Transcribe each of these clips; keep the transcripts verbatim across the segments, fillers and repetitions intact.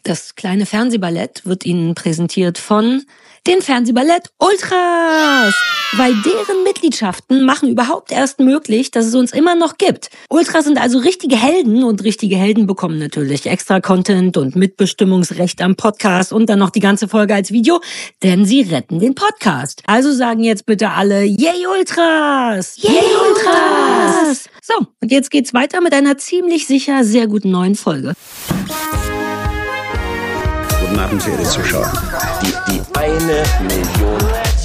Das kleine Fernsehballett wird Ihnen präsentiert von den Fernsehballett Ultras, weil deren Mitgliedschaften machen überhaupt erst möglich, dass es uns immer noch gibt. Ultras sind also richtige Helden und richtige Helden bekommen natürlich extra Content und Mitbestimmungsrecht am Podcast und dann noch die ganze Folge als Video, denn sie retten den Podcast. Also sagen jetzt bitte alle Yay Ultras! Yay Ultras! So, und jetzt geht's weiter mit einer ziemlich sicher sehr guten neuen Folge. Guten Abend, verehrte Zuschauer. Die, die eine Million.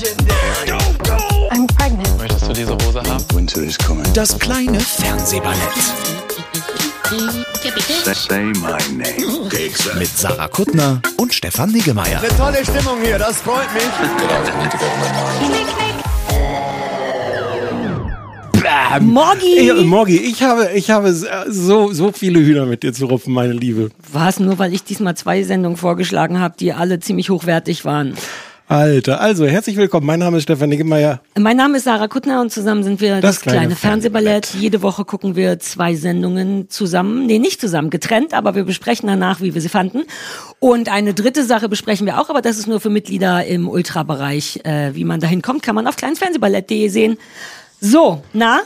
I'm pregnant. Möchtest du diese Hose haben? Winter is coming. Das kleine Fernsehballett. Say my name. Mit Sarah Kuttner und Stefan Niggemeier. Eine tolle Stimmung hier, das freut mich. Morgi! Ja, Morgi, ich habe, ich habe so, so viele Hühner mit dir zu rupfen, meine Liebe. Was? Nur weil ich diesmal zwei Sendungen vorgeschlagen habe, die alle ziemlich hochwertig waren. Alter, also herzlich willkommen. Mein Name ist Stefan Niggemeier. Mein Name ist Sarah Kuttner und zusammen sind wir das, das kleine, kleine Fernsehballett. Fernsehballett. Jede Woche gucken wir zwei Sendungen zusammen. Nee, nicht zusammen, getrennt, aber wir besprechen danach, wie wir sie fanden. Und eine dritte Sache besprechen wir auch, aber das ist nur für Mitglieder im Ultra-Bereich. Äh, wie man dahin kommt, kann man auf kleinsfernsehballett punkt de sehen. So, na?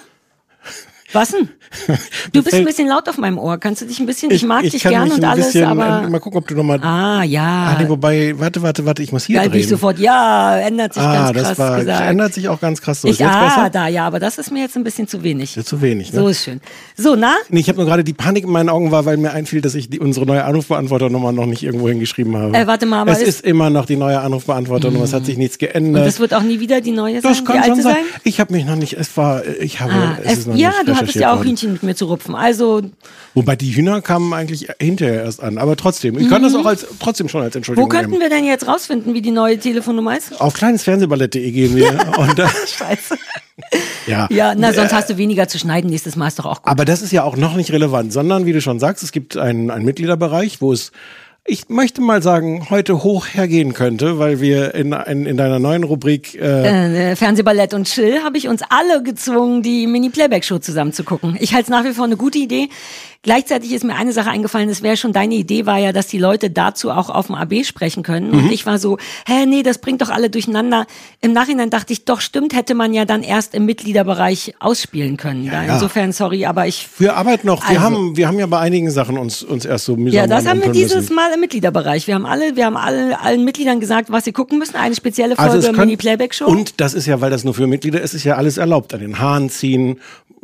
Was denn? Du bist ein bisschen laut auf meinem Ohr. Kannst du dich ein bisschen, ich, ich mag ich dich gern und alles, bisschen, aber... Mal gucken, ob du nochmal... Ah, ja. Ah, nee, wobei, warte, warte, warte, ich muss hier Geil, drehen. Ich sofort, ja, ändert sich ah, ganz krass das war, gesagt. ändert sich auch ganz krass. So, ich, ist jetzt ah, besser? da, ja, aber das ist mir jetzt ein bisschen zu wenig. Ja, zu wenig, ne? So ist schön. So, na? Nee, ich habe nur gerade die Panik in meinen Augen war, weil mir einfiel, dass ich die, unsere neue Anrufbeantworternummer noch nicht irgendwo hingeschrieben habe. Äh, warte mal, aber es ist, ist immer noch die neue Anrufbeantworternummer, es hat sich nichts geändert. Und das wird auch nie wieder die neue sein, das kann die alte schon sein. sein? Ich habe mich noch nicht, es war, ich habe, ah, es, es ist noch ja, nicht du hattest ja auch worden. Hühnchen mit mir zu rupfen, also... Wobei die Hühner kamen eigentlich hinterher erst an, aber trotzdem, ich mhm. kann das auch als, trotzdem schon als Entschuldigung Wo könnten nehmen. wir denn jetzt rausfinden, wie die neue Telefonnummer ist? Auf kleinesfernsehballett punkt de gehen wir. und da, Scheiße. Ja. Ja, na, sonst hast du weniger zu schneiden, nächstes Mal ist doch auch gut. Aber das ist ja auch noch nicht relevant, sondern wie du schon sagst, es gibt einen, einen Mitgliederbereich, wo es, ich möchte mal sagen, heute hoch hergehen könnte, weil wir in, in, in deiner neuen Rubrik äh, äh, Fernsehballett und Chill habe ich uns alle gezwungen, die Mini-Playback-Show zusammen zu gucken. Ich halte es nach wie vor eine gute Idee. Gleichzeitig ist mir eine Sache eingefallen, das wäre schon deine Idee, war ja, dass die Leute dazu auch auf dem A B sprechen können. Mhm. Und ich war so, hä, nee, das bringt doch alle durcheinander. Im Nachhinein dachte ich, doch stimmt, hätte man ja dann erst im Mitgliederbereich ausspielen können. Ja, ja. Insofern, sorry, aber ich... Wir arbeiten noch, wir also, haben wir haben ja bei einigen Sachen uns uns erst so mühsam Ja, das haben wir dieses müssen. Mal im Mitgliederbereich. Wir haben alle, wir haben alle, allen Mitgliedern gesagt, was sie gucken müssen. Eine spezielle also Folge Mini-Playback-Show. Und das ist ja, weil das nur für Mitglieder ist, ist ja alles erlaubt. An den Haaren ziehen,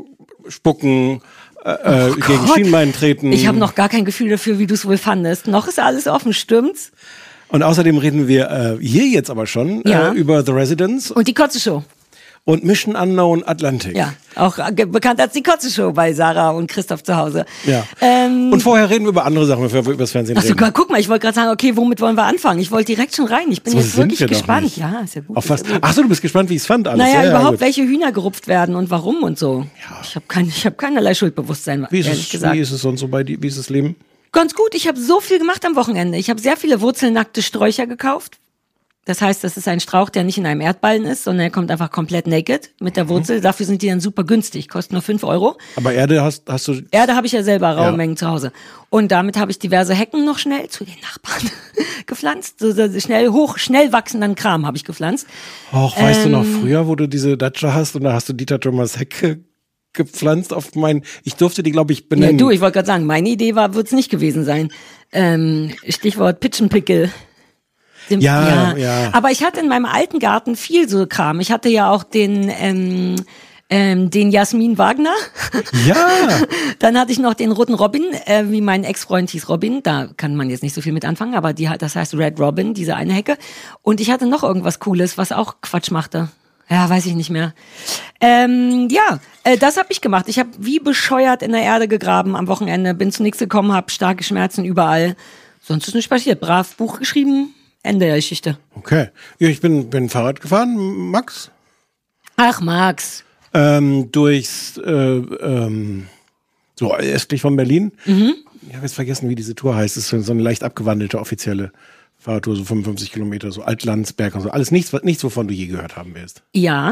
spucken, Äh, oh gegen Schienbein treten. Ich habe noch gar kein Gefühl dafür, wie du es wohl fandest. Noch ist alles offen, stimmt's? Und außerdem reden wir äh, hier jetzt aber schon ja. äh, über The Residence. Und die Kotze-Show. Und Mission Unknown Atlantic. Ja, auch äh, bekannt als die Kotze-Show bei Sarah und Christoph zu Hause. Ja. Ähm, und vorher reden wir über andere Sachen, bevor wir über das Fernsehen Ach so, reden. guck mal, ich wollte gerade sagen, okay, womit wollen wir anfangen? Ich wollte direkt schon rein. Ich bin so jetzt wirklich wir gespannt. Ja, ist ja gut. Auf was? Ja gut. Ach so, du bist gespannt, wie ich es fand alles. Naja, ja, überhaupt, ja, welche Hühner gerupft werden und warum und so. Ja. Ich habe kein, ich hab keinerlei Schuldbewusstsein, wie ist ehrlich es, gesagt. Wie ist es sonst so bei dir? Wie ist das Leben? Ganz gut, ich habe so viel gemacht am Wochenende. Ich habe sehr viele wurzelnackte Sträucher gekauft. Das heißt, das ist ein Strauch, der nicht in einem Erdballen ist, sondern er kommt einfach komplett naked mit der Wurzel. Mhm. Dafür sind die dann super günstig, kosten nur fünf Euro. Aber Erde hast, hast du... Erde habe ich ja selber, raue ja. Mengen zu Hause. Und damit habe ich diverse Hecken noch schnell zu den Nachbarn gepflanzt. So, so schnell, hoch, schnell wachsenden Kram habe ich gepflanzt. Och, weißt ähm, du noch früher, wo du diese Datscha hast und da hast du Dieter Thomas Hecke gepflanzt auf mein... Ich durfte die, glaube ich, benennen. Ja, du, ich wollte gerade sagen, meine Idee war, wird es nicht gewesen sein. Ähm, Stichwort Pitchenpickel. Dem, ja, ja, ja. Aber ich hatte in meinem alten Garten viel so Kram. Ich hatte ja auch den, ähm, ähm, den Jasmin Wagner. Ja. Dann hatte ich noch den roten Robin, äh, wie mein Ex-Freund hieß Robin. Da kann man jetzt nicht so viel mit anfangen, aber die hat, das heißt Red Robin, diese eine Hecke. Und ich hatte noch irgendwas Cooles, was auch Quatsch machte. Ja, weiß ich nicht mehr. Ähm, ja, äh, das habe ich gemacht. Ich habe wie bescheuert in der Erde gegraben am Wochenende, bin zu nichts gekommen, habe starke Schmerzen überall. Sonst ist nichts passiert. Brav Buch geschrieben. Ende der Geschichte. Okay. Ja, ich bin, bin Fahrrad gefahren, Max. Ach, Max. Ähm, durchs, äh, ähm, so östlich von Berlin. Mhm. Ich habe jetzt vergessen, wie diese Tour heißt. Es ist so eine leicht abgewandelte offizielle Fahrradtour, so fünfundfünfzig Kilometer, so Altlandsberg und so. Alles nichts, nichts, wovon du je gehört haben wirst. Ja.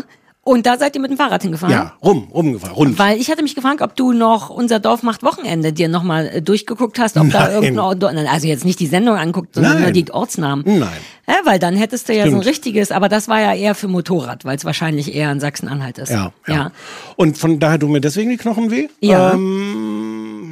Und da seid ihr mit dem Fahrrad hingefahren? Ja, rum, rumgefahren, rund. Weil ich hatte mich gefragt, ob du noch Unser Dorf macht Wochenende dir nochmal äh, durchgeguckt hast, ob da Nein. irgendein, also jetzt nicht die Sendung anguckt, sondern Nein. nur die Ortsnamen. Nein. Ja, weil dann hättest du ja so ein Stimmt. richtiges, aber das war ja eher für Motorrad, weil es wahrscheinlich eher in Sachsen-Anhalt ist. Ja, ja, ja. Und von daher tun mir deswegen die Knochen weh. Ja. Ähm,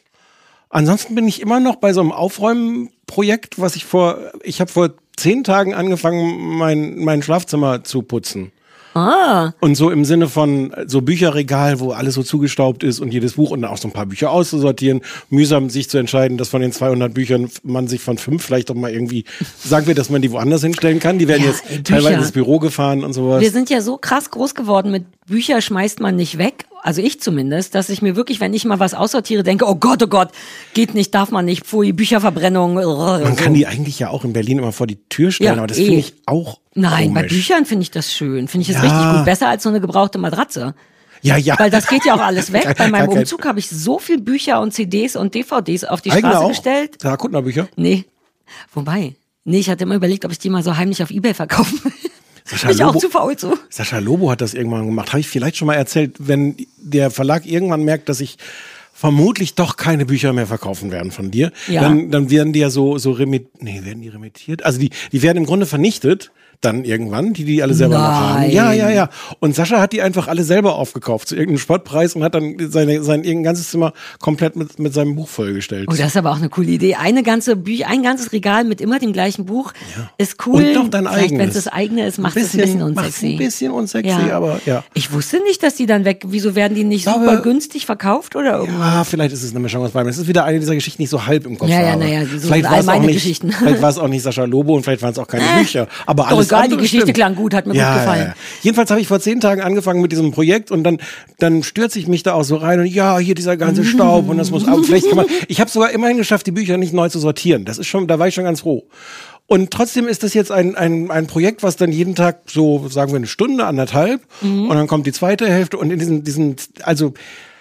ansonsten bin ich immer noch bei so einem Aufräumenprojekt, was ich vor, ich habe vor zehn Tagen angefangen, mein, mein Schlafzimmer zu putzen. Ah, Und so im Sinne von so Bücherregal, wo alles so zugestaubt ist und jedes Buch und dann auch so ein paar Bücher auszusortieren. Mühsam sich zu entscheiden, dass von den zweihundert Büchern man sich von fünf vielleicht doch mal irgendwie, sagen wir, dass man die woanders hinstellen kann. Die werden Ja, jetzt ey, Bücher. teilweise ins Büro gefahren und sowas. wir sind ja so krass groß geworden mit Bücher schmeißt man nicht weg, also ich zumindest, dass ich mir wirklich, wenn ich mal was aussortiere, denke, oh Gott, oh Gott, geht nicht, darf man nicht, pfui, Bücherverbrennung. Man kann die eigentlich ja auch in Berlin immer vor die Tür stellen, Ja, aber das eh. finde ich auch Nein, bei komisch. Büchern finde ich das schön, finde ich das Ja. richtig gut, besser als so eine gebrauchte Matratze. Ja, ja. Weil das geht ja auch alles weg. Gar- Bei meinem gar kein- Umzug habe ich so viel Bücher und C Ds und D V Ds auf die Eigene Straße auch? gestellt. Ja, Kuttner-Bücher. Nee, wobei, nee, ich hatte immer überlegt, ob ich die mal so heimlich auf Ebay verkaufen will. Sascha Bin ich auch Lobo- zu faul zu. Sascha Lobo hat das irgendwann gemacht. Habe ich vielleicht schon mal erzählt, wenn der Verlag irgendwann merkt, dass ich vermutlich doch keine Bücher mehr verkaufen werden von dir, Ja. dann, dann werden die ja so, so remit, nee, werden die remittiert? Also die, die werden im Grunde vernichtet. Dann irgendwann, die die alle selber noch haben. Nein. Ja, ja, ja. Und Sascha hat die einfach alle selber aufgekauft zu irgendeinem Spottpreis und hat dann seine, sein irgendein ganzes Zimmer komplett mit, mit seinem Buch vollgestellt. Oh, das ist aber auch eine coole Idee. Eine ganze Bücher, ein ganzes Regal mit immer dem gleichen Buch ist cool. Und noch dein Vielleicht, eigenes. wenn es das eigene ist, macht es ein bisschen macht's unsexy. ein bisschen unsexy, aber ja. Ich wusste nicht, dass die dann weg. Wieso werden die nicht glaube- super günstig verkauft oder irgendwas? Ah, vielleicht ist es eine Mischung aus beidem. Es ist wieder eine dieser Geschichten, die ich so halb im Kopf Ja, ja, habe. naja, so sind vielleicht all war es auch meine nicht, Geschichten. Vielleicht war es auch nicht Sascha Lobo und vielleicht waren es auch keine Bücher. Aber Doch alles egal, die andere Geschichte stimmt. klang gut, hat mir Ja, gut gefallen. ja, ja. Jedenfalls habe ich vor zehn Tagen angefangen mit diesem Projekt und dann, dann stürze ich mich da auch so rein und ja, hier dieser ganze Staub und das muss, aber vielleicht kann man, ich habe sogar immerhin geschafft, die Bücher nicht neu zu sortieren. Das ist schon, da war ich schon ganz froh. Und trotzdem ist das jetzt ein, ein, ein Projekt, was dann jeden Tag so, sagen wir, eine Stunde, anderthalb und dann kommt die zweite Hälfte und in diesen, diesen, also,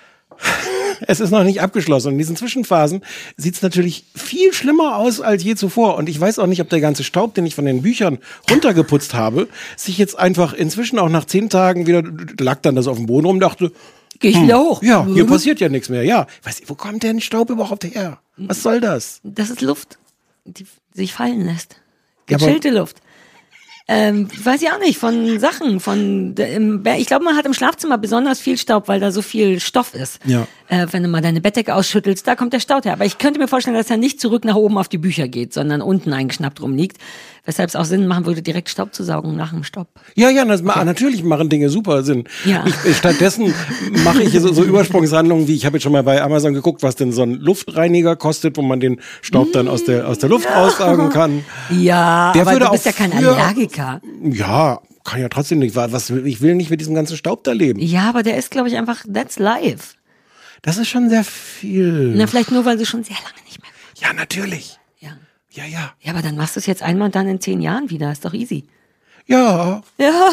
es ist noch nicht abgeschlossen. Und in diesen Zwischenphasen sieht es natürlich viel schlimmer aus als je zuvor. Und ich weiß auch nicht, ob der ganze Staub, den ich von den Büchern runtergeputzt habe, sich jetzt einfach inzwischen auch nach zehn Tagen wieder, lag dann das auf dem Boden rum, dachte, Geh ich wieder hoch. ja, hier passiert ja nichts mehr. Ja, weiß ich, wo kommt denn Staub überhaupt her? Was soll das? Das ist Luft, die sich fallen lässt. Ja, aber- Gechillte Luft. Ähm, weiß ich auch nicht, von Sachen, von, der- im, ich glaube, man hat im Schlafzimmer besonders viel Staub, weil da so viel Stoff ist. Ja. Äh, wenn du mal deine Bettdecke ausschüttelst, da kommt der Staub her. Aber ich könnte mir vorstellen, dass er nicht zurück nach oben auf die Bücher geht, sondern unten eingeschnappt rumliegt. Weshalb es auch Sinn machen würde, direkt Staub zu saugen nach dem Stopp. Ja, ja, das, ma- natürlich machen Dinge super Sinn. Ja. Ich, stattdessen mache ich so, so Übersprungshandlungen, wie ich habe jetzt schon mal bei Amazon geguckt, was denn so ein Luftreiniger kostet, wo man den Staub dann aus der, aus der Luft raussaugen kann. Ja, Der aber würde du bist auch ja kein früher- Allergiker. Ja, kann ja trotzdem nicht. Was, ich will nicht mit diesem ganzen Staub da leben. Ja, aber der ist, glaube ich, einfach, that's life. Das ist schon sehr viel. Na, vielleicht nur, weil du schon sehr lange nicht mehr. Ja, natürlich. Ja. Ja, ja. Ja, aber dann machst du es jetzt einmal und dann in zehn Jahren wieder. Ist doch easy. Ja.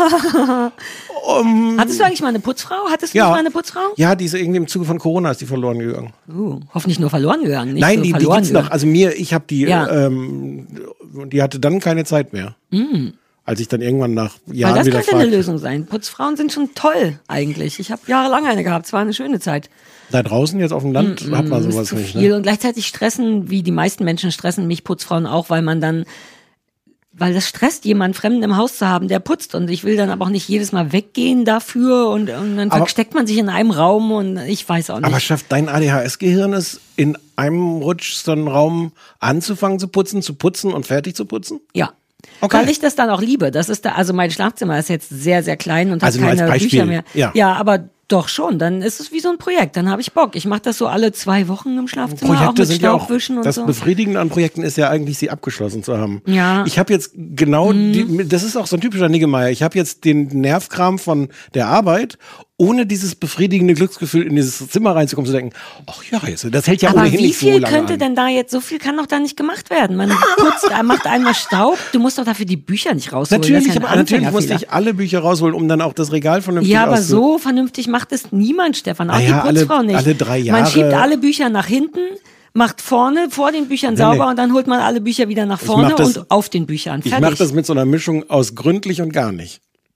Hattest du eigentlich mal eine Putzfrau? Hattest du Ja. nicht mal eine Putzfrau? Ja, die ist irgendwie im Zuge von Corona ist die verloren gegangen. Uh, hoffentlich nur verloren gegangen. Nicht Nein, so die, die verloren gibt's noch. gegangen. Also mir, ich habe die, Ja. ähm, die hatte dann keine Zeit mehr. Als ich dann irgendwann nach Weil Jahren das wieder könnte eine fragte. Lösung sein. Putzfrauen sind schon toll eigentlich. Ich habe jahrelang eine gehabt. Es war eine schöne Zeit. Da draußen jetzt auf dem Land hat man Das ist sowas zu nicht. viel. Ne? Und gleichzeitig stressen, wie die meisten Menschen stressen mich Putzfrauen auch, weil man dann, weil das stresst, jemanden Fremden im Haus zu haben, der putzt. Und ich will dann aber auch nicht jedes Mal weggehen dafür und, und dann Aber- versteckt man sich in einem Raum und ich weiß auch nicht. Aber schafft dein A D H S-Gehirn es, in einem Rutsch so einen Raum anzufangen zu putzen, zu putzen und fertig zu putzen? Ja. Okay. Weil ich das dann auch liebe. Das ist da, also mein Schlafzimmer ist jetzt sehr, sehr klein und hat Also nur als keine Beispiel, Bücher mehr. ja. ja, aber doch schon. Dann ist es wie so ein Projekt. Dann habe ich Bock. Ich mache das so alle zwei Wochen im Schlafzimmer, auch Projekte mit sind ja auch, Staubwischen und das so. Befriedigende an Projekten ist ja eigentlich, sie abgeschlossen zu haben. Ja. Ich habe jetzt genau, die, das ist auch so ein typischer Niggemeier, ich habe jetzt den Nervkram von der Arbeit, ohne dieses befriedigende Glücksgefühl in dieses Zimmer reinzukommen, zu denken, ach ja, jetzt, das hält ja Aber ohnehin wie nicht so viel lange könnte an. denn da jetzt, so viel kann doch da nicht gemacht werden. Man putzt, er macht einmal Staub, du musst doch dafür die Bücher nicht rausholen. Natürlich, das ist ja aber ein natürlich musste Anfängerfehler. ich alle Bücher rausholen, um dann auch das Regal vernünftig Ja, aber auszu- so vernünftig macht es niemand, Stefan. Auch Naja, die Putzfrau alle- nicht. alle drei Man Jahre- schiebt alle Bücher nach hinten, macht vorne vor den Büchern sauber nee. und dann holt man alle Bücher wieder nach vorne mach das- und auf den Büchern. Ich Fertig. mache das mit so einer Mischung aus gründlich und gar nicht.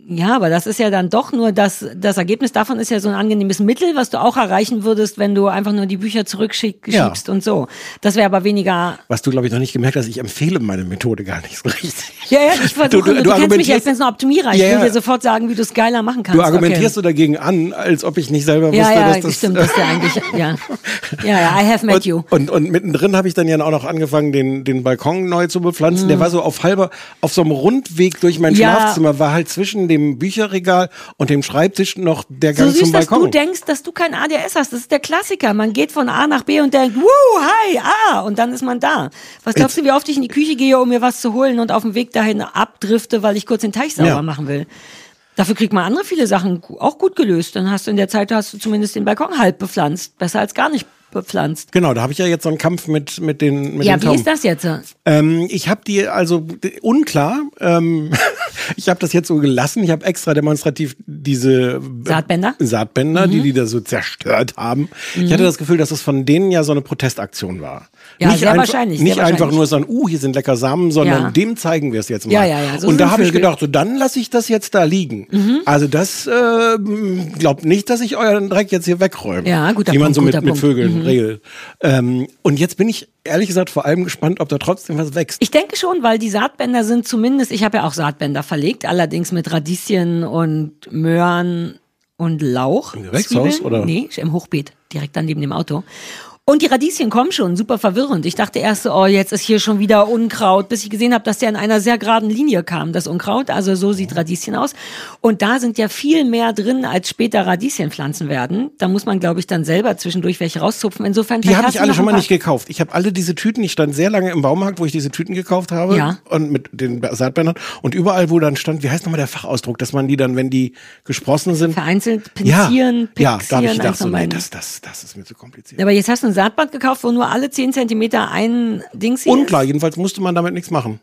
Ja, aber das ist ja dann doch nur das, das Ergebnis davon ist ja so ein angenehmes Mittel, was du auch erreichen würdest, wenn du einfach nur die Bücher zurückschiebst Ja. und so. Das wäre aber weniger. Was du, glaube ich, noch nicht gemerkt hast, ich empfehle meine Methode gar nicht so richtig. Ja, ja, ich versuche, du, du, du kennst mich ja, ich bin so ein Optimierer. Ich Ja, will ja. dir sofort sagen, wie du es geiler machen kannst. Du argumentierst okay. so dagegen an, als ob ich nicht selber wusste, Ja, ja, dass das... stimmt, das ist ja eigentlich, ja. Ja, ja, I have met und, you. Und, und mittendrin habe ich dann ja auch noch angefangen, den, den Balkon neu zu bepflanzen. Der war so auf halber, auf so einem Rundweg durch mein Mhm. Ja. Schlafzimmer, war halt zwischen dem Bücherregal und dem Schreibtisch noch der So Gang süß, zum dass du Balkon. denkst, dass du kein A D H S hast. Das ist der Klassiker. Man geht von A nach B und denkt, wuh, hi, ah, und dann ist man da. Was glaubst du, wie oft ich in die Küche gehe, um mir was zu holen und auf dem Weg dahin abdrifte, weil ich kurz den Teich sauber Ja. machen will? Dafür kriegt man andere viele Sachen gu- auch gut gelöst. Dann hast du in der Zeit hast du zumindest den Balkon halb bepflanzt. Besser als gar nicht bepflanzt. Genau, da habe ich ja jetzt so einen Kampf mit, mit den mit Ja, den wie Tauben. ist das jetzt? Ähm, ich habe die, also d- unklar, ähm, ich habe das jetzt so gelassen. Ich habe extra demonstrativ diese Saatbänder? Saatbänder, Mhm. die die da so zerstört haben. Ich hatte das Gefühl, dass es von denen ja so eine Protestaktion war. Ja, nicht sehr einfach, wahrscheinlich, Nicht sehr einfach wahrscheinlich. nur so ein, uh, hier sind lecker Samen, sondern Ja. dem zeigen wir es jetzt mal. Ja, ja, ja, so Und sind da habe ich Vögel. gedacht, so dann lasse ich das jetzt da liegen. Mhm. Also das äh, glaubt nicht, dass ich euren Dreck jetzt hier wegräume. Ja, guter Wie man Punkt, so mit, guter mit Punkt. Vögeln Mhm. regelt. Ähm, und jetzt bin ich ehrlich gesagt vor allem gespannt, ob da trotzdem was wächst. Ich denke schon, weil die Saatbänder sind zumindest, ich habe ja auch Saatbänder verlegt, allerdings mit Radieschen und Möhren und Lauch. Im Gewächshaus, Zwiebeln. oder? Nee, im Hochbeet, direkt dann neben dem Auto. Und die Radieschen kommen schon, super verwirrend. Ich dachte erst so, oh, jetzt ist hier schon wieder Unkraut, bis ich gesehen habe, dass der in einer sehr geraden Linie kam, das Unkraut. Also so sieht Radieschen aus. Und da sind ja viel mehr drin, als später Radieschenpflanzen werden. Da muss man, glaube ich, dann selber zwischendurch welche rauszupfen. Insofern Die vielleicht habe hast ich du alle noch schon ein mal paar- nicht gekauft. Ich habe alle diese Tüten, ich stand sehr lange im Baumarkt, wo ich diese Tüten gekauft habe. Ja. Und mit den Saatbändern. Und überall, wo dann stand, wie heißt nochmal der Fachausdruck, dass man die dann, wenn die gesprossen sind. Vereinzelt ja, pinzieren, ja, pixieren. da habe ich eins gedacht, so, von nee, beiden. das, das, das ist mir zu kompliziert. Aber jetzt hast du ein Saatband gekauft, wo nur alle zehn Zentimeter ein Dings hier Unklar, ist. jedenfalls musste man damit nichts machen.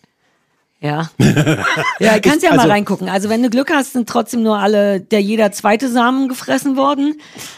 Ja. Ja, du kannst ja also- mal reingucken. Also wenn du Glück hast, sind trotzdem nur alle, der jeder zweite Samen gefressen worden.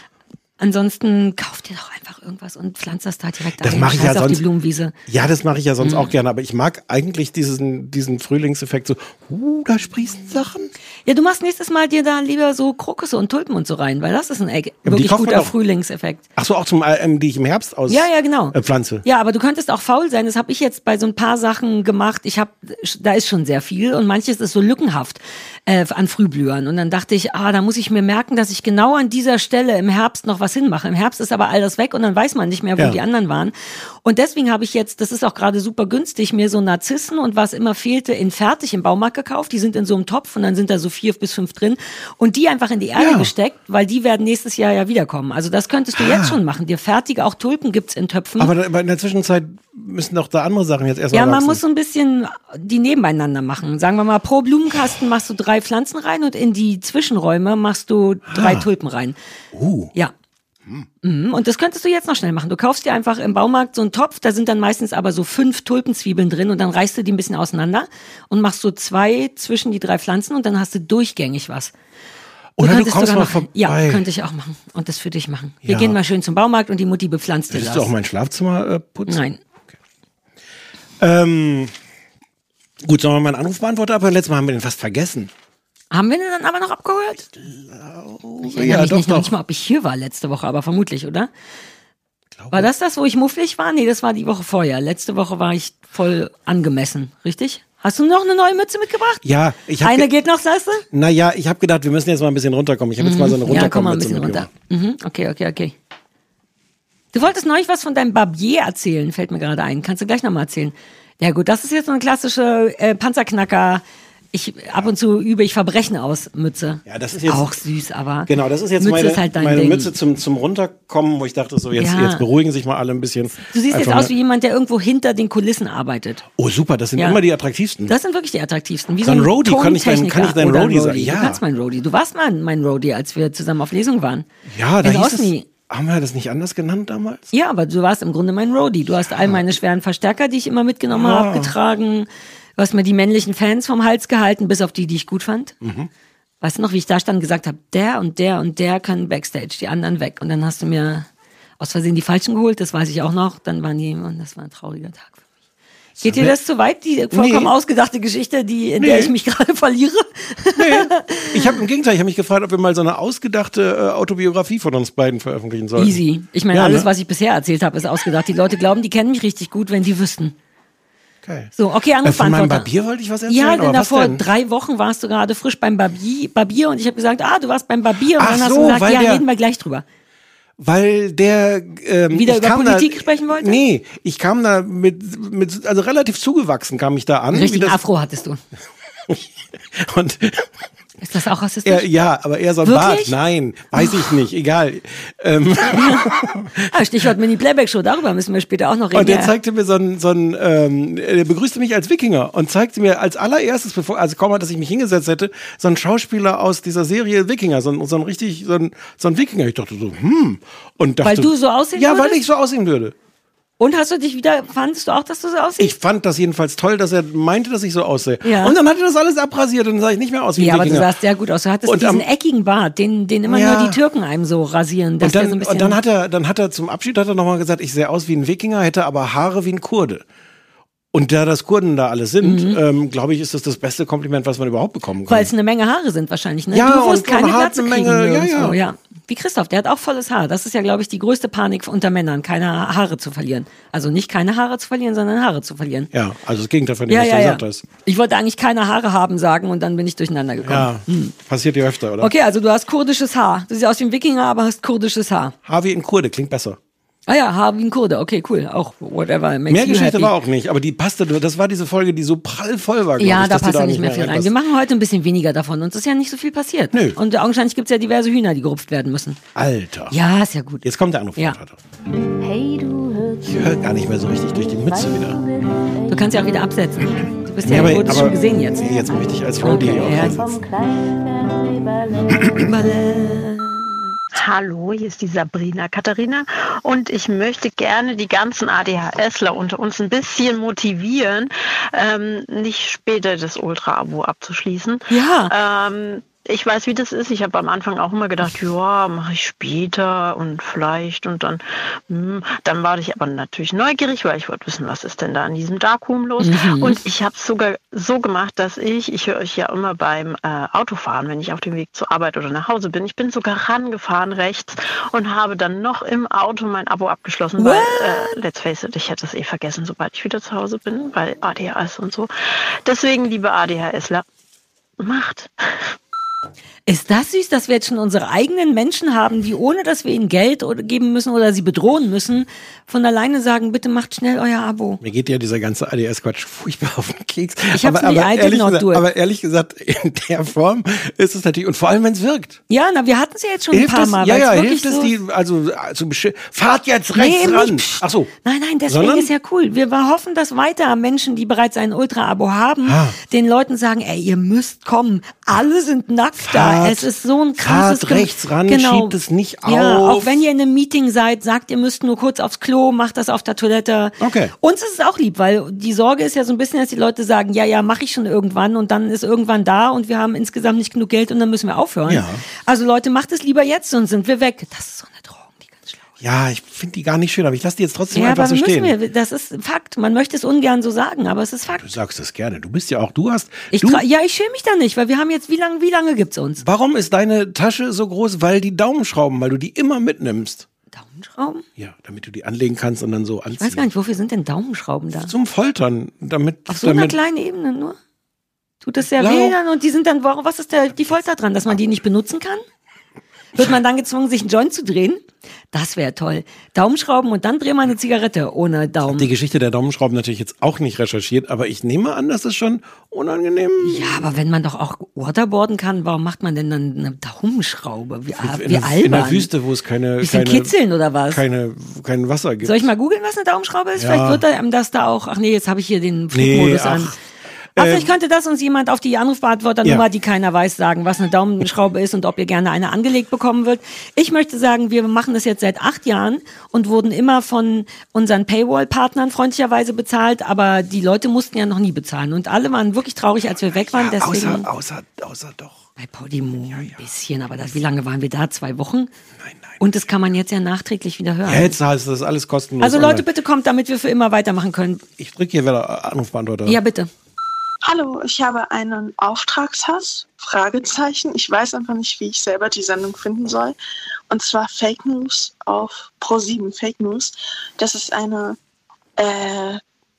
Ansonsten kauf dir doch einfach irgendwas und pflanz das da direkt Das ein. mache ich Scheiß ja auf die sonst. Blumenwiese. Ja, das mache ich ja sonst Mhm. auch gerne, aber ich mag eigentlich diesen, diesen Frühlingseffekt so, uh, da sprießen Sachen. Ja, du machst nächstes Mal dir da lieber so Krokusse und Tulpen und so rein, weil das ist ein Egg, die wirklich kauft man guter auch. Frühlingseffekt. Ach so, auch zum, ähm, die ich im Herbst aus Ja, ja, genau. äh, pflanze. Ja, aber du könntest auch faul sein. Das habe ich jetzt bei so ein paar Sachen gemacht. Ich habe, da ist schon sehr viel und manches ist so lückenhaft äh, an Frühblühern. Und dann dachte ich, ah, da muss ich mir merken, dass ich genau an dieser Stelle im Herbst noch was hinmache. Im Herbst ist aber all das weg und dann weiß man nicht mehr, wo Ja. die anderen waren. Und deswegen habe ich jetzt, das ist auch gerade super günstig, mir so Narzissen und was immer fehlte in fertig im Baumarkt gekauft. Die sind in so einem Topf und dann sind da so vier bis fünf drin und die einfach in die Erde Ja. gesteckt, weil die werden nächstes Jahr ja wiederkommen. Also das könntest du Ah. jetzt schon machen. Dir fertige, auch Tulpen gibt's in Töpfen. Aber, da- aber in der Zwischenzeit müssen doch da andere Sachen jetzt erstmal Ja, man wachsen. muss so ein bisschen die nebeneinander machen. Sagen wir mal, pro Blumenkasten machst du drei Pflanzen rein und in die Zwischenräume machst du drei Tulpen rein. Uh. Ja. Mhm. Und das könntest du jetzt noch schnell machen. Du kaufst dir einfach im Baumarkt so einen Topf, da sind dann meistens aber so fünf Tulpenzwiebeln drin und dann reißt du die ein bisschen auseinander und machst so zwei zwischen die drei Pflanzen und dann hast du durchgängig was. Oder du könntest kommst sogar mal noch- vorbei. Ja, könnte ich auch machen und das für dich machen. Wir Ja. gehen mal schön zum Baumarkt und die Mutti bepflanzt dir Willst das. du auch mein Schlafzimmer äh, putzen? Nein. Ähm, gut, sollen wir mal einen Anrufbeantworter ab? Letztes Mal haben wir den fast vergessen. Haben wir den dann aber noch abgeholt? Ich erinnere Ja, mich doch, nicht, noch doch. nicht mal, ob ich hier war letzte Woche, aber vermutlich, oder? War das das, wo ich mufflig war? Nee, das war die Woche vorher. Letzte Woche war ich voll angemessen, richtig? Hast du noch eine neue Mütze mitgebracht? Ja, ich habe. Eine geht noch, sagst du? Naja, ich habe gedacht, wir müssen jetzt mal ein bisschen runterkommen. Ich habe jetzt mal so eine Ja, komm mal ein Runterkommen-Mütze bisschen runter. mitgebracht. Mhm, okay, okay, okay. Du wolltest neulich was von deinem Barbier erzählen, fällt mir gerade ein. Kannst du gleich nochmal erzählen? Ja gut, das ist jetzt so eine klassische äh, Panzerknacker. Ich ab und zu übe ich Verbrechen aus, Mütze. Ja, das ist jetzt- auch süß, aber Genau, das ist jetzt Mütze meine, ist halt dein meine Ding. Mütze zum, zum Runterkommen, wo ich dachte, so jetzt, Ja. jetzt beruhigen sich mal alle ein bisschen. Du siehst jetzt Einfach aus mal- wie jemand, der irgendwo hinter den Kulissen arbeitet. Oh, super, das sind Ja. immer die attraktivsten. Das sind wirklich die attraktivsten. Wie So so ein ein Roadie, kann ich dein- Tontechniker kann ich dein oder ein Roadie sein? Ja. Du kannst mein Roadie. Du warst mal mein Roadie, als wir zusammen auf Lesung waren. ja, da In hieß Osni. es, haben wir das nicht anders genannt damals? Ja, aber du warst im Grunde mein Roadie. Du hast all meine schweren Verstärker, die ich immer mitgenommen Ja. habe, getragen. Du hast mir die männlichen Fans vom Hals gehalten, bis auf die, die ich gut fand. Mhm. Weißt du noch, wie ich da stand und gesagt habe, der und der und der können Backstage, die anderen weg. Und dann hast du mir aus Versehen die Falschen geholt, das weiß ich auch noch. Dann waren die, und das war ein trauriger Tag für mich. Geht dir das zu weit, die vollkommen Nee. ausgedachte Geschichte, die, in Nee. der ich mich gerade verliere? Nee. Ich habe im Gegenteil, ich habe mich gefragt, ob wir mal so eine ausgedachte äh, Autobiografie von uns beiden veröffentlichen sollten. Easy. Ich meine, Ja, alles, ne? was ich bisher erzählt habe, ist ausgedacht. Die Leute glauben, die kennen mich richtig gut, wenn die wüssten. Okay. So, okay, Äh, andere von meinem Verantwortung. Barbier wollte ich was erzählen, Ja, aber denn was vor denn? drei Wochen warst du gerade frisch beim Barbier, Barbier und ich habe gesagt, ah, du warst beim Barbier und Ach dann hast so, du gesagt, weil ja, der- reden wir gleich drüber. Weil der ähm, Wieder ich über kam Politik da, sprechen wollte? Nee, ich kam da mit, mit also relativ zugewachsen kam ich da an. Einen wie richtigen das- Afro hattest du. Und Ist das auch rassistisch? er, ja, aber eher so ein Wirklich? Bart. Nein, weiß ich nicht, egal. Ähm, Ah, Stichwort Mini-Playback-Show, darüber müssen wir später auch noch reden. und der Ja. zeigte mir so ein, so ein ähm, der begrüßte mich als Wikinger und zeigte mir als allererstes, bevor, also kaum, dass ich mich hingesetzt hätte, so ein Schauspieler aus dieser Serie Wikinger, so ein, so ein richtig, so ein, so ein Wikinger. Ich dachte so, hm. Und dachte, Weil du so aussehen Ja, weil würdest? ich so aussehen würde. Und hast du dich wieder, fandest du auch, dass du so aussiehst? Ich fand das jedenfalls toll, dass er meinte, dass ich so aussehe. Ja. Und dann hat er das alles abrasiert und dann sah ich nicht mehr aus wie ein Ja, aber du Wikinger. sahst sehr gut aus. Du hattest Und diesen am- eckigen Bart, den, den immer Ja. nur die Türken einem so rasieren. Dass Und dann, der so ein bisschen und dann hat er, dann hat er zum Abschied hat er nochmal gesagt, ich sehe aus wie ein Wikinger, hätte aber Haare wie ein Kurde. Und da das Kurden da alle sind, Mhm. ähm, glaube ich, ist das das beste Kompliment, was man überhaupt bekommen kann. Weil es eine Menge Haare sind wahrscheinlich, ne? Ja, du wirst und- keine und hart Glatze eine kriegen. Menge, ja, nirgendwo, ja. ja. Wie Christoph, der hat auch volles Haar. Das ist ja, glaube ich, die größte Panik unter Männern, keine Haare zu verlieren. Also nicht keine Haare zu verlieren, sondern Haare zu verlieren. Ja, also das Gegenteil von dem, Ja, was ja, du ja. gesagt hast. Ich wollte eigentlich keine Haare haben sagen und dann bin ich durcheinander gekommen. Ja, passiert dir öfter, oder? Okay, also du hast kurdisches Haar. Du siehst aus wie ein Wikinger, aber hast kurdisches Haar. Haar wie ein Kurde, klingt besser. Ah ja, Haar wie ein Kurde. Okay, cool. Auch whatever. Makes Mehr you Geschichte happy. war auch nicht, aber die passte, das war diese Folge, die so prallvoll war, glaub Ja, ich, da dass die passt ja da nicht mehr viel rein. reinpasst. Wir machen heute ein bisschen weniger davon. Uns ist ja nicht so viel passiert. Nö. Und augenscheinlich gibt's ja diverse Hühner, die gerupft werden müssen. Alter. Ja, ist ja gut. Jetzt kommt der Anruf. Ja. Hey, du hörst Ich höre gar nicht mehr so richtig durch die Mütze wieder. Du kannst ja auch wieder absetzen. Du bist ja, aber, wurdest schon gesehen jetzt. Nee, jetzt möchte ich als Roadie Okay, auch ja. einsetzen. vom kleinen Fernsehballett. Ballett. Hallo, hier ist die Sabrina Katharina und ich möchte gerne die ganzen ADHSler unter uns ein bisschen motivieren, ähm, nicht später das Ultra-Abo abzuschließen. Ja. Ähm, ich weiß, wie das ist. Ich habe am Anfang auch immer gedacht, ja, mache ich später und vielleicht und dann, hm, dann war ich aber natürlich neugierig, weil ich wollte wissen, was ist denn da an diesem Darkroom los? Mhm. Und ich habe es sogar so gemacht, dass ich, ich höre euch ja immer beim äh, Autofahren, wenn ich auf dem Weg zur Arbeit oder nach Hause bin, ich bin sogar rangefahren rechts und habe dann noch im Auto mein Abo abgeschlossen, weil, äh, let's face it, ich hätte es eh vergessen, sobald ich wieder zu Hause bin, weil A D H S und so. Deswegen, liebe ADHSler, macht. Ist das süß, dass wir jetzt schon unsere eigenen Menschen haben, die ohne, dass wir ihnen Geld oder geben müssen oder sie bedrohen müssen, von alleine sagen, bitte macht schnell euer Abo. Mir geht ja dieser ganze A D S-Quatsch furchtbar auf den Keks. Ich hab's aber, nie, aber, I did ehrlich not gesagt, do it. aber ehrlich gesagt, in der Form ist es natürlich, und vor allem, wenn es wirkt. Ja, na, wir hatten es ja jetzt schon ein Hilft paar es, Mal. ja, weil's ja, wirklich hilft es so die, also, also besch- fahrt jetzt Nee, rechts eben ran. nicht. Psst. Ach so. Nein, nein, deswegen Sondern? ist ja cool. Wir hoffen, dass weiter Menschen, die bereits ein Ultra-Abo haben, Ah. den Leuten sagen, ey, ihr müsst kommen. Alle sind nackt da. Fahrt- Es ist so ein krasses... fahrt rechts ran, genau. schiebt es nicht Ja, auf. auch wenn ihr in einem Meeting seid, sagt, ihr müsst nur kurz aufs Klo, macht das auf der Toilette. Okay. Uns ist es auch lieb, weil die Sorge ist ja so ein bisschen, dass die Leute sagen, ja, ja, mache ich schon irgendwann und dann ist irgendwann da und wir haben insgesamt nicht genug Geld und dann müssen wir aufhören. Ja. Also Leute, macht es lieber jetzt, sonst sind wir weg. Das ist so eine Drohung, die ganz schlau ist. Ja, ich finde die gar nicht schön, aber ich lasse die jetzt trotzdem Ja, einfach aber so müssen stehen. wir, das ist Fakt. Man möchte es ungern so sagen, aber es ist Du Fakt. sagst das gerne. Du bist ja auch, du hast, Ich du, tra- ja, ich schäme mich da nicht, weil wir haben jetzt, wie lange, wie lange gibt's uns? warum ist deine Tasche so groß? Weil die Daumenschrauben, weil du die immer mitnimmst. Daumenschrauben? Ja, damit du die anlegen kannst und dann so anziehen. Ich weiß gar nicht, wofür sind denn Daumenschrauben da? Zum Foltern, damit, Auf so einer damit kleinen Ebene nur? Tut das sehr Ja. weh dann und die sind dann, warum, was ist der, die Folter dran, dass man die nicht benutzen kann? Wird man dann gezwungen, sich einen Joint zu drehen? Das wäre toll. Daumenschrauben und dann drehen wir eine Zigarette ohne Daumen. die Geschichte der Daumenschrauben natürlich jetzt auch nicht recherchiert, aber ich nehme an, dass das schon unangenehm Ja, aber wenn man doch auch waterboarden kann, warum macht man denn dann eine Daumenschraube? Wie, in, wie der, albern. in der Wüste, wo es keine, Bisschen keine, kitzeln oder was? keine, kein Wasser gibt. Soll ich mal googeln, was eine Daumenschraube ist? Ja. Vielleicht wird da einem das da auch. Ach nee, jetzt habe ich hier den Nee, Flugmodus ach, an. Also Ähm, ich könnte das uns jemand auf die Anrufbeantworternummer, Ja. die keiner weiß, sagen, was eine Daumenschraube ist und ob ihr gerne eine angelegt bekommen würdet. Ich möchte sagen, wir machen das jetzt seit acht Jahren und wurden immer von unseren Paywall-Partnern freundlicherweise bezahlt, aber die Leute mussten ja noch nie bezahlen. Und alle waren wirklich traurig, als wir weg waren. Ja, Deswegen außer, außer, außer doch. bei Podimo ein bisschen, aber das, wie lange waren wir da? Zwei Wochen? Nein, nein. Und das kann man jetzt ja nachträglich wieder hören. Jetzt heißt das alles kostenlos. Also Leute, online. bitte kommt, damit wir für immer weitermachen können. Ich drücke hier wieder Anrufbeantworter. Ja, bitte. Hallo, ich habe einen Auftragshass, Fragezeichen. Ich weiß einfach nicht, wie ich selber die Sendung finden soll. Und zwar Fake News auf ProSieben. Fake News. Das ist eine äh,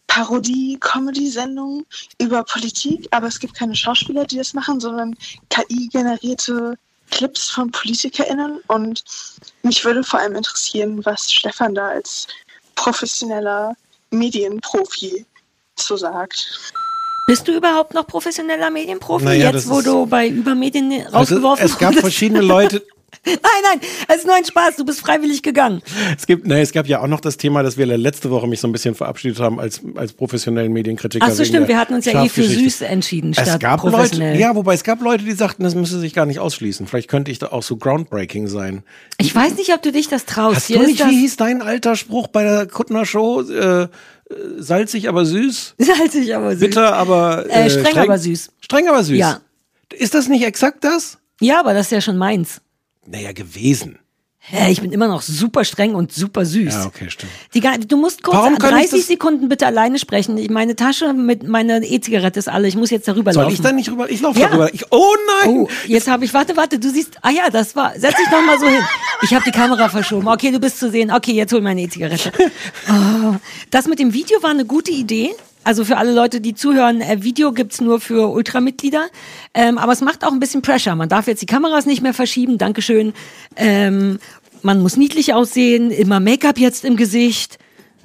Parodie-Comedy-Sendung über Politik, aber es gibt keine Schauspieler, die das machen, sondern K I-generierte Clips von PolitikerInnen. Und mich würde vor allem interessieren, was Stefan da als professioneller Medienprofi zu sagt. Bist du überhaupt noch professioneller Medienprofi, Naja, jetzt das wo ist- du bei Übermedien also, rausgeworfen es gab wurdest? verschiedene Leute. Nein, nein, es ist nur ein Spaß, du bist freiwillig gegangen. Es gibt, nee, es gab ja auch noch das Thema, dass wir letzte Woche mich so ein bisschen verabschiedet haben als, als professionellen Medienkritiker. Ach so, wegen stimmt, der wir hatten uns ja eh für Schafgeschichte. süß entschieden, Es statt gab professionell. Leute, ja, wobei es gab Leute, die sagten, das müsse sich gar nicht ausschließen. Vielleicht könnte ich da auch so groundbreaking sein. Ich weiß nicht, ob du dich das traust. Hast Hier du ist nicht, das wie hieß dein alter Spruch bei der Kuttner Show? Äh, äh, salzig, aber süß. salzig, aber süß. Bitter, aber Äh, streng, aber süß. Streng, aber süß. Ja. Ist das nicht exakt das? Ja, aber das ist ja schon meins. Naja, gewesen. Hä, ich bin immer noch super streng und super süß. Ja, okay, stimmt. Die, ga- du musst kurz Warum kann ich dreißig das- Sekunden bitte alleine sprechen. Ich, meine Tasche mit meiner E-Zigarette ist alle. Ich muss jetzt darüber Soll laufen. ich da nicht rüber? Ich laufe Ja. darüber. Ich, oh nein! Oh, jetzt habe ich, warte, warte, du siehst, ah ja, das war, setz dich noch mal so hin. Ich habe die Kamera verschoben. Okay, du bist zu sehen. Okay, jetzt hol meine E-Zigarette. Oh, das mit dem Video war eine gute Idee. Also für alle Leute, die zuhören, äh, Video gibt's nur für Ultramitglieder. Ähm, aber es macht auch ein bisschen Pressure. Man darf jetzt die Kameras nicht mehr verschieben. Dankeschön. Ähm, man muss niedlich aussehen. Immer Make-up jetzt im Gesicht.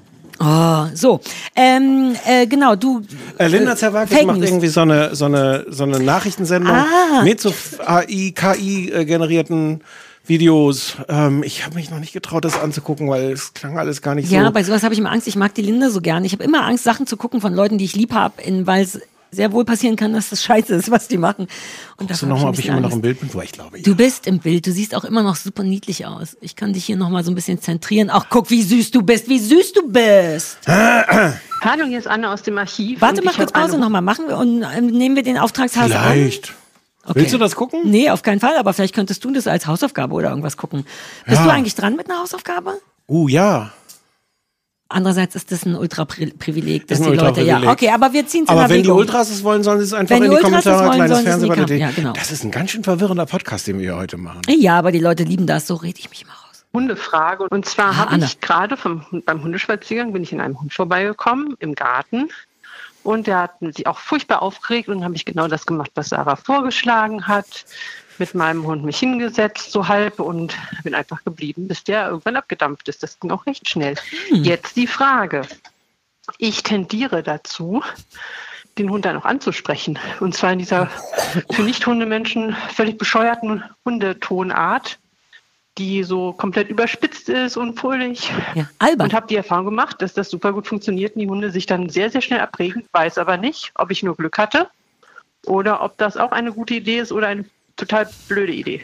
Oh, so. Ähm, äh, genau, du. Äh, Linda Zerwakis Fake macht News. irgendwie so eine, so eine, so eine Nachrichtensendung Ah. mit so A I, K I-generierten Videos. Ähm, ich habe mich noch nicht getraut, das anzugucken, weil es klang alles gar nicht Ja, so. bei sowas habe ich immer Angst. Ich mag die Linda so gern. Ich habe immer Angst, Sachen zu gucken von Leuten, die ich lieb habe, weil es sehr wohl passieren kann, dass das scheiße ist, was die machen. Und Guckst du davor hab nochmal, ein ob ich bisschen immer noch Angst. im Bild bin? Wo ich glaube, ja. Du bist im Bild. Du siehst auch immer noch super niedlich aus. Ich kann dich hier nochmal so ein bisschen zentrieren. Ach, guck, wie süß du bist. Wie süß du bist. Hallo, hier ist Anne aus dem Archiv. Warte und mal ich kurz hab eine- Pause nochmal. Machen wir und ähm, nehmen wir den Auftragshaus an? Vielleicht. Okay. Willst du das gucken? Nee, auf keinen Fall. Aber vielleicht könntest du das als Hausaufgabe oder irgendwas gucken. Bist Ja. du eigentlich dran mit einer Hausaufgabe? Uh, ja. Andererseits ist das ein Ultra-Privileg, dass Ist ein die Leute, ja, Ultra-Privileg. okay, aber wir ziehen es in Aber wenn die Erwägung. Ultras es wollen, sollen sie es einfach Wenn in die die Ultras es Kommentare, wollen, kleines sollen sie es in die Fernsehballett. Kam- ja, genau. Das ist ein ganz schön verwirrender Podcast, den wir hier heute machen. Ja, aber die Leute lieben das, so rede ich mich immer raus. Hundefrage. Und zwar Ah, habe Anne. ich gerade vom, beim Hundespaziergang bin ich an einem Hund vorbeigekommen im Garten. Und der hat sich auch furchtbar aufgeregt und dann habe ich genau das gemacht, was Sarah vorgeschlagen hat. Mit meinem Hund mich hingesetzt, so halb, und bin einfach geblieben, bis der irgendwann abgedampft ist. Das ging auch recht schnell. Hm. Jetzt die Frage. Ich tendiere dazu, den Hund dann auch anzusprechen. Und zwar in dieser für Nicht-Hundemenschen völlig bescheuerten Hundetonart, die so komplett überspitzt ist und fröhlich. Ja, albern. Und habe die Erfahrung gemacht, dass das super gut funktioniert und die Hunde sich dann sehr, sehr schnell abregen. Weiß aber nicht, ob ich nur Glück hatte oder ob das auch eine gute Idee ist oder eine total blöde Idee.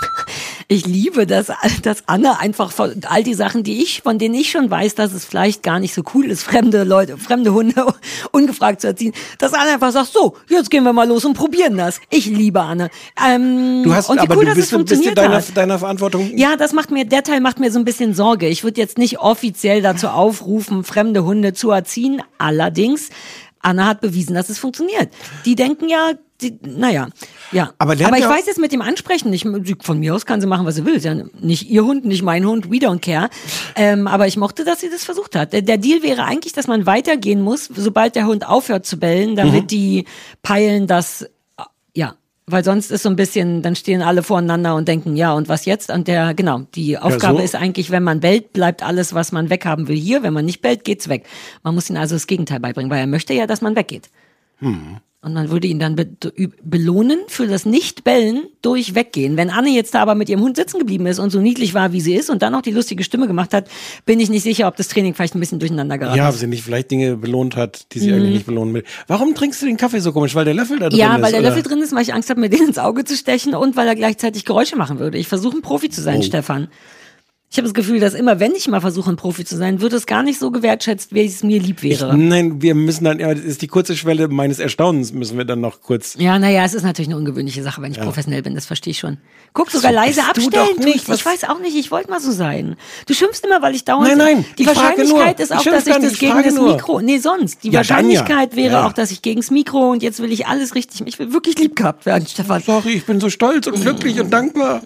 Ich liebe das, dass Anne einfach von all die Sachen, die ich, von denen ich schon weiß, dass es vielleicht gar nicht so cool ist, fremde Leute, fremde Hunde ungefragt zu erziehen, dass Anne einfach sagt, so, jetzt gehen wir mal los und probieren das. Ich liebe Anne. Ähm, Du hast, und wie aber cool, du dass bist, es bist dir funktioniert deiner, hat. deiner Verantwortung. Ja, das macht mir, der Teil macht mir so ein bisschen Sorge. Ich würde jetzt nicht offiziell dazu aufrufen, fremde Hunde zu erziehen. Allerdings, Anna hat bewiesen, dass es funktioniert. Die denken ja, die, naja, ja. Aber Aber, der hat ich ja- weiß jetzt mit dem Ansprechen nicht, von mir aus kann sie machen, was sie will. Ist ja nicht ihr Hund, nicht mein Hund, we don't care. Ähm, aber ich mochte, dass sie das versucht hat. Der, der Deal wäre eigentlich, dass man weitergehen muss, sobald der Hund aufhört zu bellen, damit Mhm. die peilen, dass, ja, weil sonst ist so ein bisschen, dann stehen alle voreinander und denken, ja, und was jetzt? Und der, genau, die Aufgabe so. ist eigentlich, wenn man bellt, bleibt alles, was man weghaben will, hier. Wenn man nicht bellt, geht's weg. Man muss ihm also das Gegenteil beibringen, weil er möchte ja, dass man weggeht. Hm. Und man würde ihn dann be- belohnen für das Nicht-Bellen durch Weggehen. Wenn Anne jetzt da aber mit ihrem Hund sitzen geblieben ist und so niedlich war, wie sie ist und dann auch die lustige Stimme gemacht hat, bin ich nicht sicher, ob das Training vielleicht ein bisschen durcheinander geraten Ja, ist. ob sie nicht vielleicht Dinge belohnt hat, die sie eigentlich nicht belohnen will. Warum trinkst du den Kaffee so komisch? Weil der Löffel da drin Ja, ist? weil der oder? Löffel drin ist, weil ich Angst habe, mir den ins Auge zu stechen und weil er gleichzeitig Geräusche machen würde. Ich versuche, ein Profi zu sein, Oh. Stefan. Ich habe das Gefühl, dass immer, wenn ich mal versuche, ein Profi zu sein, wird es gar nicht so gewertschätzt, wie es mir lieb Ich, wäre. nein, wir müssen dann, ja, das ist die kurze Schwelle meines Erstaunens, müssen wir dann noch kurz. Ja, naja, es ist natürlich eine ungewöhnliche Sache, wenn ich Ja. professionell bin, das verstehe ich schon. Guck, sogar leise bist du abstellen. doch nicht. tust. Was- Ich weiß auch nicht, ich wollte mal so sein. Du schimpfst immer, weil ich dauernd... Nein, nein, Die ich frage Wahrscheinlichkeit nur. ist Ich auch, schimpf dass ich gar nicht, das ich gegen frage das nur. Mikro... Nee, sonst. Die Ja, dann ja. Wahrscheinlichkeit wäre Ja, ja. auch, dass ich gegens Mikro und jetzt will ich alles richtig... Ich will wirklich lieb gehabt werden, Stefan. Sorry, ich bin so stolz und glücklich und dankbar.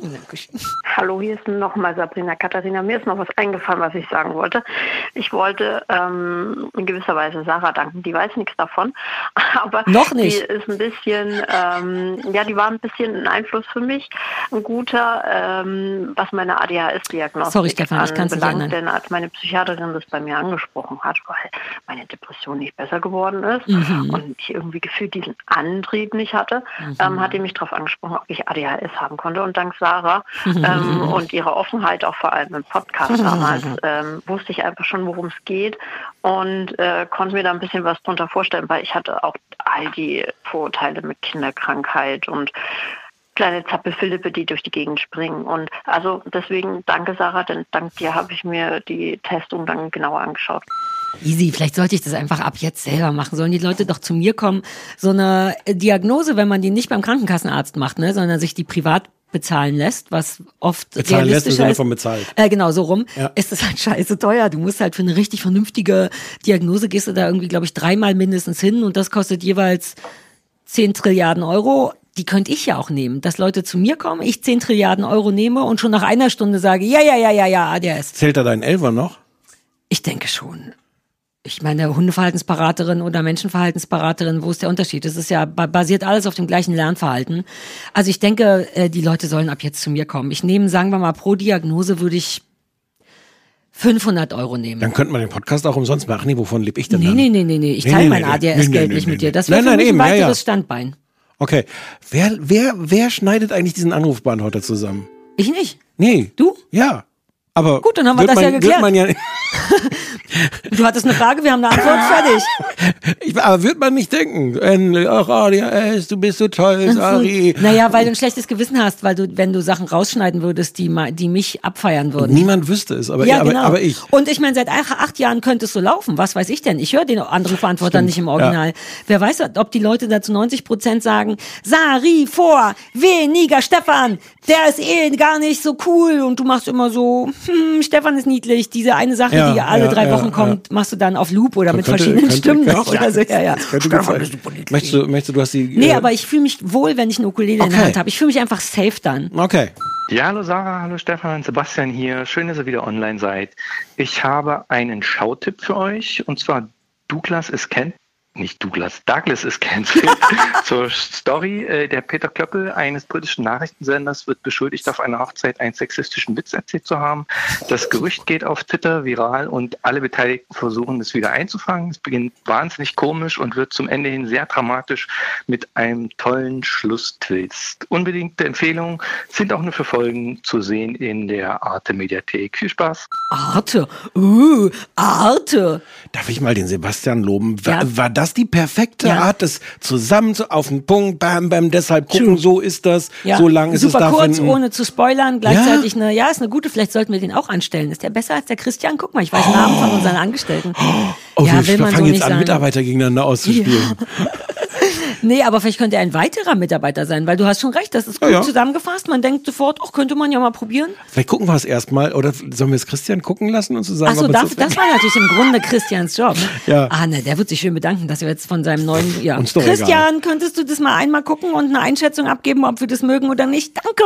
Hallo, hier ist nochmal Sabrina Katharina. Mir ist noch was eingefallen, was ich sagen wollte. Ich wollte ähm, in gewisser Weise Sarah danken. Die weiß nichts davon, aber Noch nicht. die ist ein bisschen, ähm, ja, die war ein bisschen ein Einfluss für mich, ein guter, ähm, was meine A D H S-Diagnostik Sorry, Stefan, ich kann's nicht anbelangt. ändern. Denn als meine Psychiaterin das bei mir angesprochen hat, weil meine Depression nicht besser geworden ist Mhm. und ich irgendwie gefühlt diesen Antrieb nicht hatte, Mhm. ähm, hat die mich darauf angesprochen, ob ich A D H S haben konnte. Und dank Sarah ähm, und ihrer Offenheit auch vor allem im Podcast damals ähm, wusste ich einfach schon, worum es geht und äh, konnte mir da ein bisschen was drunter vorstellen, weil ich hatte auch all die Vorurteile mit Kinderkrankheit und kleine Zappelphilippe, die durch die Gegend springen. Und also deswegen danke Sarah, denn dank dir habe ich mir die Testung dann genauer angeschaut. Easy, vielleicht sollte ich das einfach ab jetzt selber machen. Sollen die Leute doch zu mir kommen? So eine Diagnose, wenn man die nicht beim Krankenkassenarzt macht, ne, sondern sich die privat bezahlen lässt, was oft Bezahlen lässt im realistischer Sinne ist. von bezahlt. Äh, genau, so rum. Ja. Ist das halt scheiße teuer. Du musst halt für eine richtig vernünftige Diagnose gehst du da irgendwie, glaube ich, dreimal mindestens hin und das kostet jeweils zehn Trilliarden Euro. Die könnte ich ja auch nehmen, dass Leute zu mir kommen, ich zehn Trilliarden Euro nehme und schon nach einer Stunde sage, ja, ja, ja, ja, ja, A D H S. Zählt da dein Elfer noch? Ich denke schon. Ich meine, Hundeverhaltensberaterin oder Menschenverhaltensberaterin, wo ist der Unterschied? Das ist ja, basiert alles auf dem gleichen Lernverhalten. Also ich denke, äh, die Leute sollen ab jetzt zu mir kommen. Ich nehme, sagen wir mal, pro Diagnose würde ich fünfhundert Euro nehmen. Dann könnte man den Podcast auch umsonst machen. Nee, wovon lebe ich denn Nee, dann? nee, nee, nee, nee. Ich Nee, teile nee, mein nee, A D H S-Geld nee, nee, nicht nee, mit dir. nee. Das wäre Nein, für nein, mich eben, ein ja, weiteres ja. Standbein. Okay. Wer, wer, wer schneidet eigentlich diesen Anrufbeantworter zusammen? Ich nicht. Nee. Du? Ja. Aber Gut, dann haben wir wird das ja man, geklärt. Wird man ja, Du hattest eine Frage, wir haben eine Antwort, fertig. ich, aber wird man nicht denken, äh, ach, A D H S, du bist so toll, Sari. Naja, weil du ein schlechtes Gewissen hast, weil du, wenn du Sachen rausschneiden würdest, die, ma- die mich abfeiern würden. Niemand wüsste es, aber, Ja, aber, genau. aber ich. Und ich meine, seit acht, acht Jahren könnte es so laufen. Was weiß ich denn? Ich höre den Anrufbeantworter Stimmt, nicht im Original. Wer weiß, ob die Leute da zu neunzig Prozent sagen, Sari vor, weniger Stefan, der ist eh gar nicht so cool und du machst immer so, hm, Stefan ist niedlich. Diese eine Sache, Ja, die alle ja, drei ja, Wochen kommt, ja. machst du dann auf Loop oder mit Könnte- verschiedenen könnte- Stimmen könnte- noch oder so. Ja, ja. das könnte gut sein. Möchtest du, möchtest du, du hast die. Nee, äh, aber ich fühle mich wohl, wenn ich eine Ukulele in der Okay. Hand habe. Ich fühle mich einfach safe dann. Okay. Ja, hallo Sarah, hallo Stefan, Sebastian hier. Schön, dass ihr wieder online seid. Ich habe einen Schautipp für euch und zwar Douglas ist Kent. Nicht Douglas, Douglas ist cancelled. Zur Story, äh, der Peter Klöppel eines britischen Nachrichtensenders wird beschuldigt, auf einer Hochzeit einen sexistischen Witz erzählt zu haben. Das Gerücht geht auf Twitter viral und alle Beteiligten versuchen es wieder einzufangen. Es beginnt wahnsinnig komisch und wird zum Ende hin sehr dramatisch mit einem tollen Schlusstwist. Unbedingte Empfehlung, sind auch nur für Folgen zu sehen in der Arte-Mediathek. Viel Spaß! Arte, uh, Arte. Darf ich mal den Sebastian loben? War, Ja. war das die perfekte Ja. Art, das zusammen zu, auf den Punkt, bam, bam, deshalb gucken, True. so ist das, Ja. so lang ist Super es da kurz, finden. ohne zu spoilern, gleichzeitig eine, ja, ist eine gute, vielleicht sollten wir den auch anstellen. Ist der besser als der Christian? Guck mal, ich weiß Namen von unseren Angestellten. Oh, ja, wir will man fangen so jetzt nicht an, sagen. Mitarbeiter gegeneinander auszuspielen. Nee, aber vielleicht könnte er ein weiterer Mitarbeiter sein, weil du hast schon recht, das ist Ja, gut ja. zusammengefasst. Man denkt sofort, ach, könnte man ja mal probieren. Vielleicht gucken wir es erstmal, oder sollen wir es Christian gucken lassen und zu sagen, Achso, ob das, es so das war natürlich im Grunde Christians Job. Ne? Ja. Ah, ne, der wird sich schön bedanken, dass wir jetzt von seinem neuen, ja. Uns doch Christian, egal. könntest du das mal einmal gucken und eine Einschätzung abgeben, ob wir das mögen oder nicht? Danke!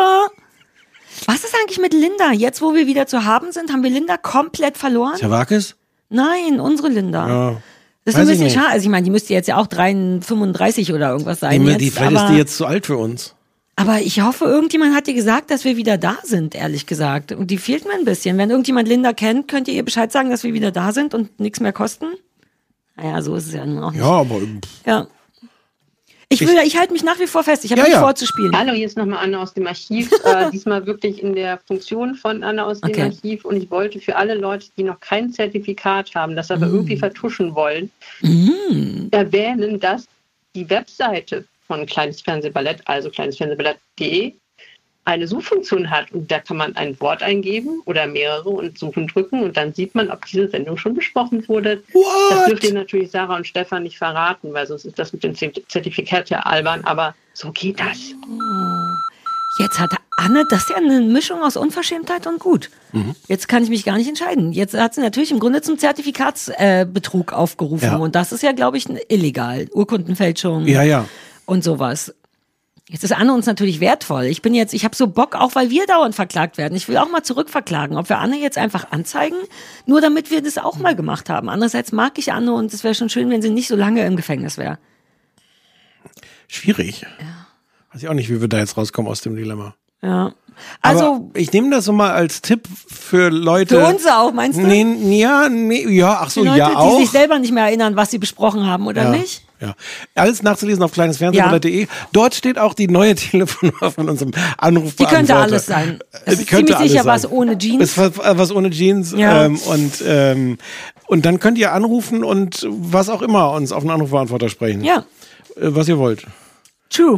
Was ist eigentlich mit Linda? Jetzt, wo wir wieder zu haben sind, haben wir Linda komplett verloren? Tjavakis? Nein, unsere Linda. Ja. Das ist Weiß ein ich bisschen nicht. schade. Also ich meine, die müsste jetzt ja auch drei, fünfunddreißig oder irgendwas sein. Die, jetzt, die, vielleicht aber, ist die jetzt zu alt für uns. aber ich hoffe, irgendjemand hat dir gesagt, dass wir wieder da sind, ehrlich gesagt. Und die fehlt mir ein bisschen. Wenn irgendjemand Linda kennt, könnt ihr ihr Bescheid sagen, dass wir wieder da sind und nichts mehr kosten? Naja, so ist es ja nun auch nicht. Ja, aber Ja. Ich will, ich halte mich nach wie vor fest. Ich habe Ja, nicht ja. vor zu spielen. Hallo, hier ist nochmal Anna aus dem Archiv. äh, diesmal wirklich in der Funktion von Anna aus dem Okay. Archiv. Und ich wollte für alle Leute, die noch kein Zertifikat haben, das aber irgendwie vertuschen wollen, Mm. erwähnen, dass die Webseite von Kleines Fernsehballett, also kleinesfernsehballett punkt de, eine Suchfunktion hat. Und da kann man ein Wort eingeben oder mehrere und Suchen drücken. Und dann sieht man, ob diese Sendung schon besprochen wurde. What? Das dürft ihr natürlich Sarah und Stefan nicht verraten, weil sonst ist das mit dem Zertifikat ja albern. Aber so geht das. Jetzt hatte Anne, das ist ja eine Mischung aus Unverschämtheit und gut. Mhm. Jetzt kann ich mich gar nicht entscheiden. Jetzt hat sie natürlich im Grunde zum Zertifikatsbetrug äh, Betrug aufgerufen. Ja. Und das ist ja, glaube ich, illegal. Urkundenfälschung Ja, ja. und sowas. Jetzt ist Anne uns natürlich wertvoll. Ich bin jetzt, ich habe so Bock, auch weil wir dauernd verklagt werden. Ich will auch mal zurückverklagen, ob wir Anne jetzt einfach anzeigen, nur damit wir das auch mal gemacht haben. Andererseits mag ich Anne und es wäre schon schön, wenn sie nicht so lange im Gefängnis wäre. Schwierig. Ja. Weiß ich auch nicht, wie wir da jetzt rauskommen aus dem Dilemma. Ja. Also Aber ich nehme das so mal als Tipp für Leute. für uns auch, meinst du? Nee, ja, nee, ja, ach so, Die Leute, ja die auch. sich selber nicht mehr erinnern, was sie besprochen haben, oder ja, nicht? Ja. Alles nachzulesen auf kleinesfernsehballett punkt de. Dort steht auch die neue Telefonnummer von unserem Anrufbeantworter. Die könnte alles sein. Es Die ist könnte ziemlich alles sicher sein. was ohne Jeans. Es war was ohne Jeans. Ja. Ähm, und, ähm, und dann könnt ihr anrufen und was auch immer uns auf den Anrufbeantworter sprechen. Ja, Äh, was ihr wollt. true.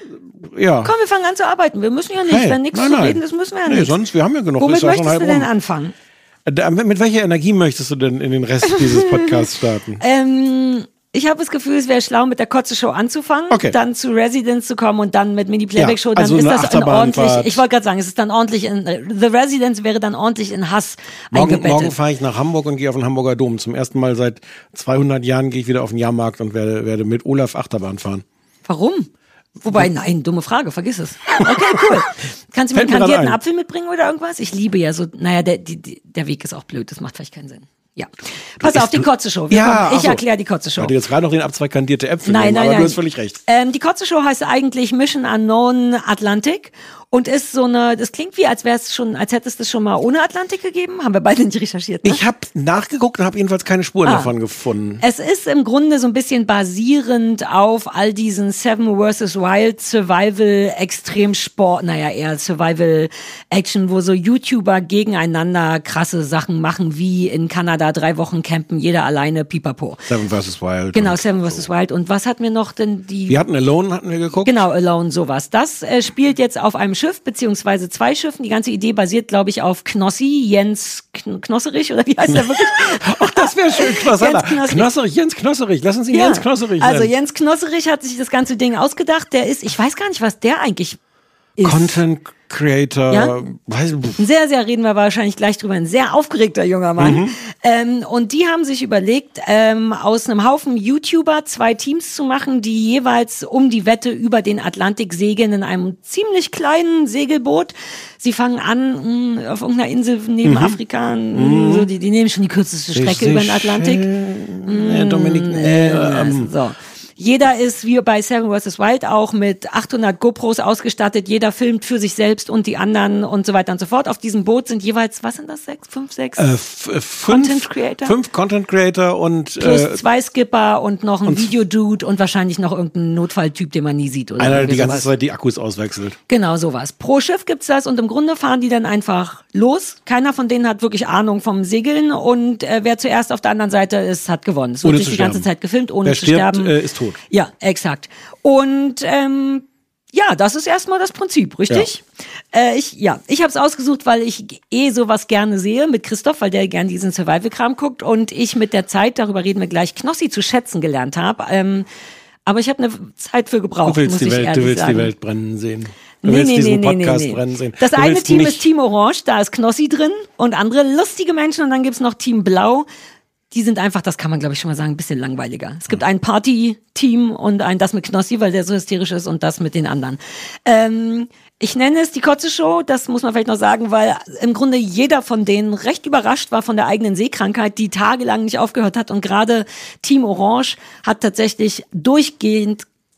Ja. Komm, wir fangen an zu arbeiten. Wir müssen ja nicht, Hey, wenn nichts nein, zu nein. reden ist, müssen wir ja Nee, nicht. sonst, wir haben ja genug. Womit Ist ja schon möchtest du halb denn rum. anfangen? Äh, Mit, mit welcher Energie möchtest du denn in den Rest dieses Podcasts starten? Ähm, ich habe das Gefühl, es wäre schlau, mit der Kotze-Show anzufangen, Okay. dann zu Residence zu kommen und dann mit Mini-Playback-Show. Ja, Dann also ist eine das ein ordentlich, Achterbahnfahrt. ich wollte gerade sagen, es ist dann ordentlich in, The Residence wäre dann ordentlich in Hass Morgen, eingebettet. morgen fahre ich nach Hamburg und gehe auf den Hamburger Dom. Zum ersten Mal seit zweihundert Jahren gehe ich wieder auf den Jahrmarkt und werde, werde mit Olaf Achterbahn fahren. Warum? Wobei, nein, dumme Frage, vergiss es. Okay, cool. Kannst du mir Fällt mir einen gerade kandierten ein. Apfel mitbringen oder irgendwas? Ich liebe ja so, naja, der, die, die, der Weg ist auch blöd, das macht vielleicht keinen Sinn. Ja. Pass auf, die Kotze-Show. Wir Ja, kommen- ach Ich so. erkläre die Kotze-Show. Ich hatte jetzt gerade noch den Abzweig kandierte Äpfel, Nein, nehmen, nein, aber nein. du hast völlig recht. Ähm, die Kotze-Show heißt eigentlich Mission Unknown Atlantic und ist so eine, das klingt wie, als wäre es schon, als hätte es das schon mal ohne Atlantik gegeben. Haben wir beide nicht recherchiert, ne? Ich habe nachgeguckt und habe jedenfalls keine Spuren Ah. davon gefunden. Es ist im Grunde so ein bisschen basierend auf all diesen Seven versus. Wild Survival Extremsport, naja, eher Survival Action, wo so YouTuber gegeneinander krasse Sachen machen, wie in Kanada drei Wochen campen, jeder alleine, pipapo. Seven versus. Wild. Genau, und Seven versus. Wild. Und was hatten wir noch denn die... Wir hatten Alone, hatten wir geguckt. Genau, Alone, sowas. Das äh, spielt jetzt auf einem Schiff, beziehungsweise zwei Schiffen. Die ganze Idee basiert, glaube ich, auf Knossi, Jens Kn Knosserich, oder wie heißt der wirklich? Ach, das wäre schön. Knosserich. Jens Knosserich. Knosserich, Jens Knosserich. Lassen Sie ihn Jens Knosserich nennen. Also Jens Knosserich hat sich das ganze Ding ausgedacht. Der ist, ich weiß gar nicht, was der eigentlich ist. Content Creator. Ja? Weiß, Sehr, sehr reden wir wahrscheinlich gleich drüber. Ein sehr aufgeregter junger Mann. Mhm. Ähm, und die haben sich überlegt, ähm, aus einem Haufen YouTuber zwei Teams zu machen, die jeweils um die Wette über den Atlantik segeln in einem ziemlich kleinen Segelboot. Sie fangen an mh, auf irgendeiner Insel neben Mhm. Afrika. Mh, so, die, die nehmen schon die kürzeste Strecke über den Atlantik. Äh, Dominik, äh, ähm, So. Jeder ist wie bei Seven versus. Wild auch mit achthundert GoPros ausgestattet. Jeder filmt für sich selbst und die anderen und so weiter und so fort. Auf diesem Boot sind jeweils, was sind das, sechs, fünf, sechs? äh, f- äh, fünf, Content Creator? Fünf Content Creator und Plus äh, zwei Skipper und noch ein Videodude und wahrscheinlich noch irgendein Notfalltyp, den man nie sieht. Oder einer, der irgendwie die ganze sowas. Zeit die Akkus auswechselt. Genau, sowas. Pro Schiff gibt's das und im Grunde fahren die dann einfach los. Keiner von denen hat wirklich Ahnung vom Segeln und äh, wer zuerst auf der anderen Seite ist, hat gewonnen. Es wird Ohne sich zu die ganze sterben. Zeit gefilmt, ohne Wer zu stirbt, sterben. äh, ist tot. Ja, exakt. Und ähm, ja, das ist erstmal das Prinzip, richtig? Ja, äh, ich, ja. ich habe es ausgesucht, weil ich eh sowas gerne sehe mit Christoph, weil der gern diesen Survival-Kram guckt und ich mit der Zeit, darüber reden wir gleich, Knossi zu schätzen gelernt habe. Ähm, aber ich habe eine Zeit für gebraucht, Du willst, muss die ich Welt, ehrlich du willst sagen. die Welt brennen sehen. Du Nee, willst nee, diesen nee, nee, Podcast nee, nee. brennen sehen. Das Du eine willst Team nicht, ist Team Orange, da ist Knossi drin und andere lustige Menschen und dann gibt's noch Team Blau. Die sind einfach, das kann man glaube ich schon mal sagen, ein bisschen langweiliger. Es gibt ein Party-Team und ein das mit Knossi, weil der so hysterisch ist und das mit den anderen. Ähm, ich nenne es die Kotze-Show, das muss man vielleicht noch sagen, weil im Grunde jeder von denen recht überrascht war von der eigenen Seekrankheit, die tagelang nicht aufgehört hat und gerade Team Orange hat tatsächlich durchgehend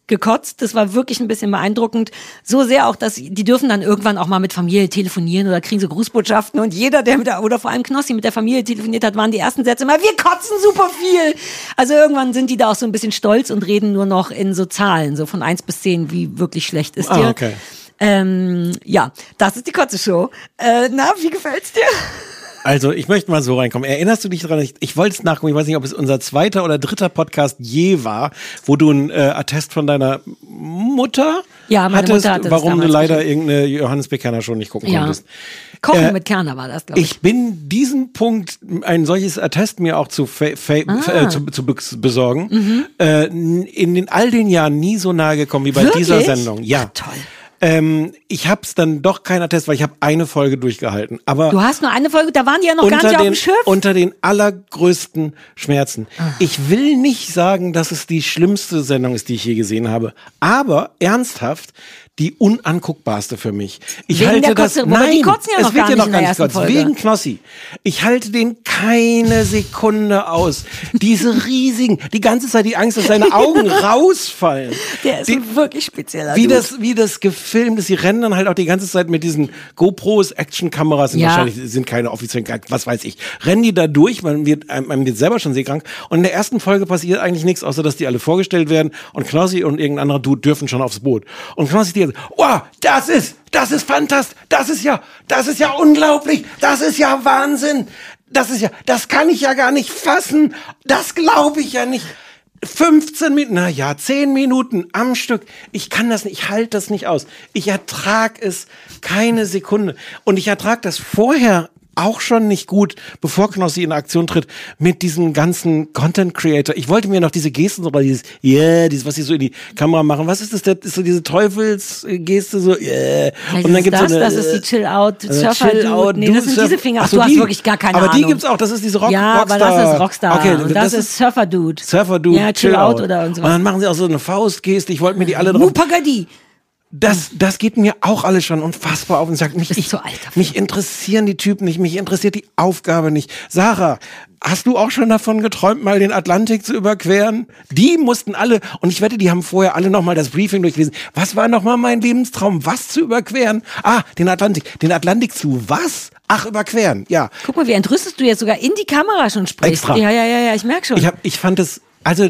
gekotzt. Das war wirklich ein bisschen beeindruckend. So sehr auch, dass die dürfen dann irgendwann auch mal mit Familie telefonieren oder kriegen so Grußbotschaften. Und jeder, der mit der, oder vor allem Knossi mit der Familie telefoniert hat, waren die ersten Sätze immer, wir kotzen super viel. Also irgendwann sind die da auch so ein bisschen stolz und reden nur noch in so Zahlen, so von eins bis zehn, wie wirklich schlecht ist dir. Ah, okay. Ähm, ja, das ist die Kotze-Show. Äh, na, wie gefällt's dir? Also, ich möchte mal so reinkommen. Erinnerst du dich daran? Ich, ich wollte es nachgucken. Ich weiß nicht, ob es unser zweiter oder dritter Podcast je war, wo du ein äh, Attest von deiner Mutter ja, meine hattest, Mutter hatte warum du leider geschrieben. irgendeine Johannes B. Kerner schon nicht gucken ja. konntest. Kochen äh, mit Kerner war das, glaube ich. Ich bin diesen Punkt, ein solches Attest mir auch zu, fa- fa- Ah. äh, zu, zu besorgen, Mhm. äh, in den all den Jahren nie so nahe gekommen wie bei Wirklich? dieser Sendung. Ja, toll. Ähm, ich hab's dann doch kein Attest, weil ich habe eine Folge durchgehalten. Aber Du hast nur eine Folge, da waren die ja noch gar unter nicht auf den, dem Schiff. unter den allergrößten Schmerzen. Ich will nicht sagen, dass es die schlimmste Sendung ist, die ich je gesehen habe, aber ernsthaft die unanguckbarste für mich. Ich Wegen halte der das, Kotze, wobei nein, die kotzen ja es noch wird gar ja nicht noch in gar der nicht ersten kotzt. Folge. Wegen Knossi. Ich halte den keine Sekunde aus. Diese riesigen, die ganze Zeit die Angst, dass seine Augen rausfallen. Der ist die, ein wirklich spezieller wie Dude. das, wie das gefilmt ist. Sie rennen dann halt auch die ganze Zeit mit diesen GoPros, Actionkameras, sind Ja. wahrscheinlich, sind keine offiziellen, was weiß ich. Rennen die da durch, man wird, man wird selber schon seekrank. Und in der ersten Folge passiert eigentlich nichts, außer dass die alle vorgestellt werden und Knossi und irgendein anderer Dude dürfen schon aufs Boot. Und Knossi die, oh, das ist, das ist fantastisch, das ist ja, das ist ja unglaublich, das ist ja Wahnsinn, das ist ja, das kann ich ja gar nicht fassen, das glaube ich ja nicht. fünfzehn Minuten, na ja, zehn Minuten am Stück. Ich kann das nicht, ich halte das nicht aus. Ich ertrag es keine Sekunde. Und ich ertrag das vorher auch schon nicht gut, bevor Knossi in Aktion tritt, mit diesem ganzen Content Creator. Ich wollte mir noch diese Gesten, oder dieses, yeah, dieses, was sie so in die Kamera machen. Was ist das? Das ist so diese Teufelsgeste, so, yeah. Vielleicht Und dann ist gibt's das, so eine, das ist die Chill-Out, äh, Surfer Chill-Out, Nee, das Dude, sind diese Finger. Ach, Ach so, du hast die. wirklich gar keine aber Ahnung. die gibt's auch, das ist diese Rock Ja, aber Rockstar. das ist Rockstar. Okay, und das, ist Surfer-Dude. Surfer-Dude, Ja, Chill-Out oder und Und sowas. dann machen sie auch so eine Faustgeste. Ich wollte mir die alle drauf... Mupagadi. Das, das geht mir auch alles schon unfassbar auf und sagt, mich, ich, zu alt dafür. mich interessieren die Typen nicht, mich interessiert die Aufgabe nicht. Sarah, hast du auch schon davon geträumt, mal den Atlantik zu überqueren? Die mussten alle, und ich wette, die haben vorher alle nochmal das Briefing durchgelesen. Was war nochmal mein Lebenstraum? Was zu überqueren? Ah, den Atlantik. Den Atlantik zu was? Ach, überqueren, ja. Guck mal, wie entrüstest du jetzt sogar in die Kamera schon sprichst. Extra. Ja, ja, ja, ja, ich merk schon. Ich, hab, ich fand es, also,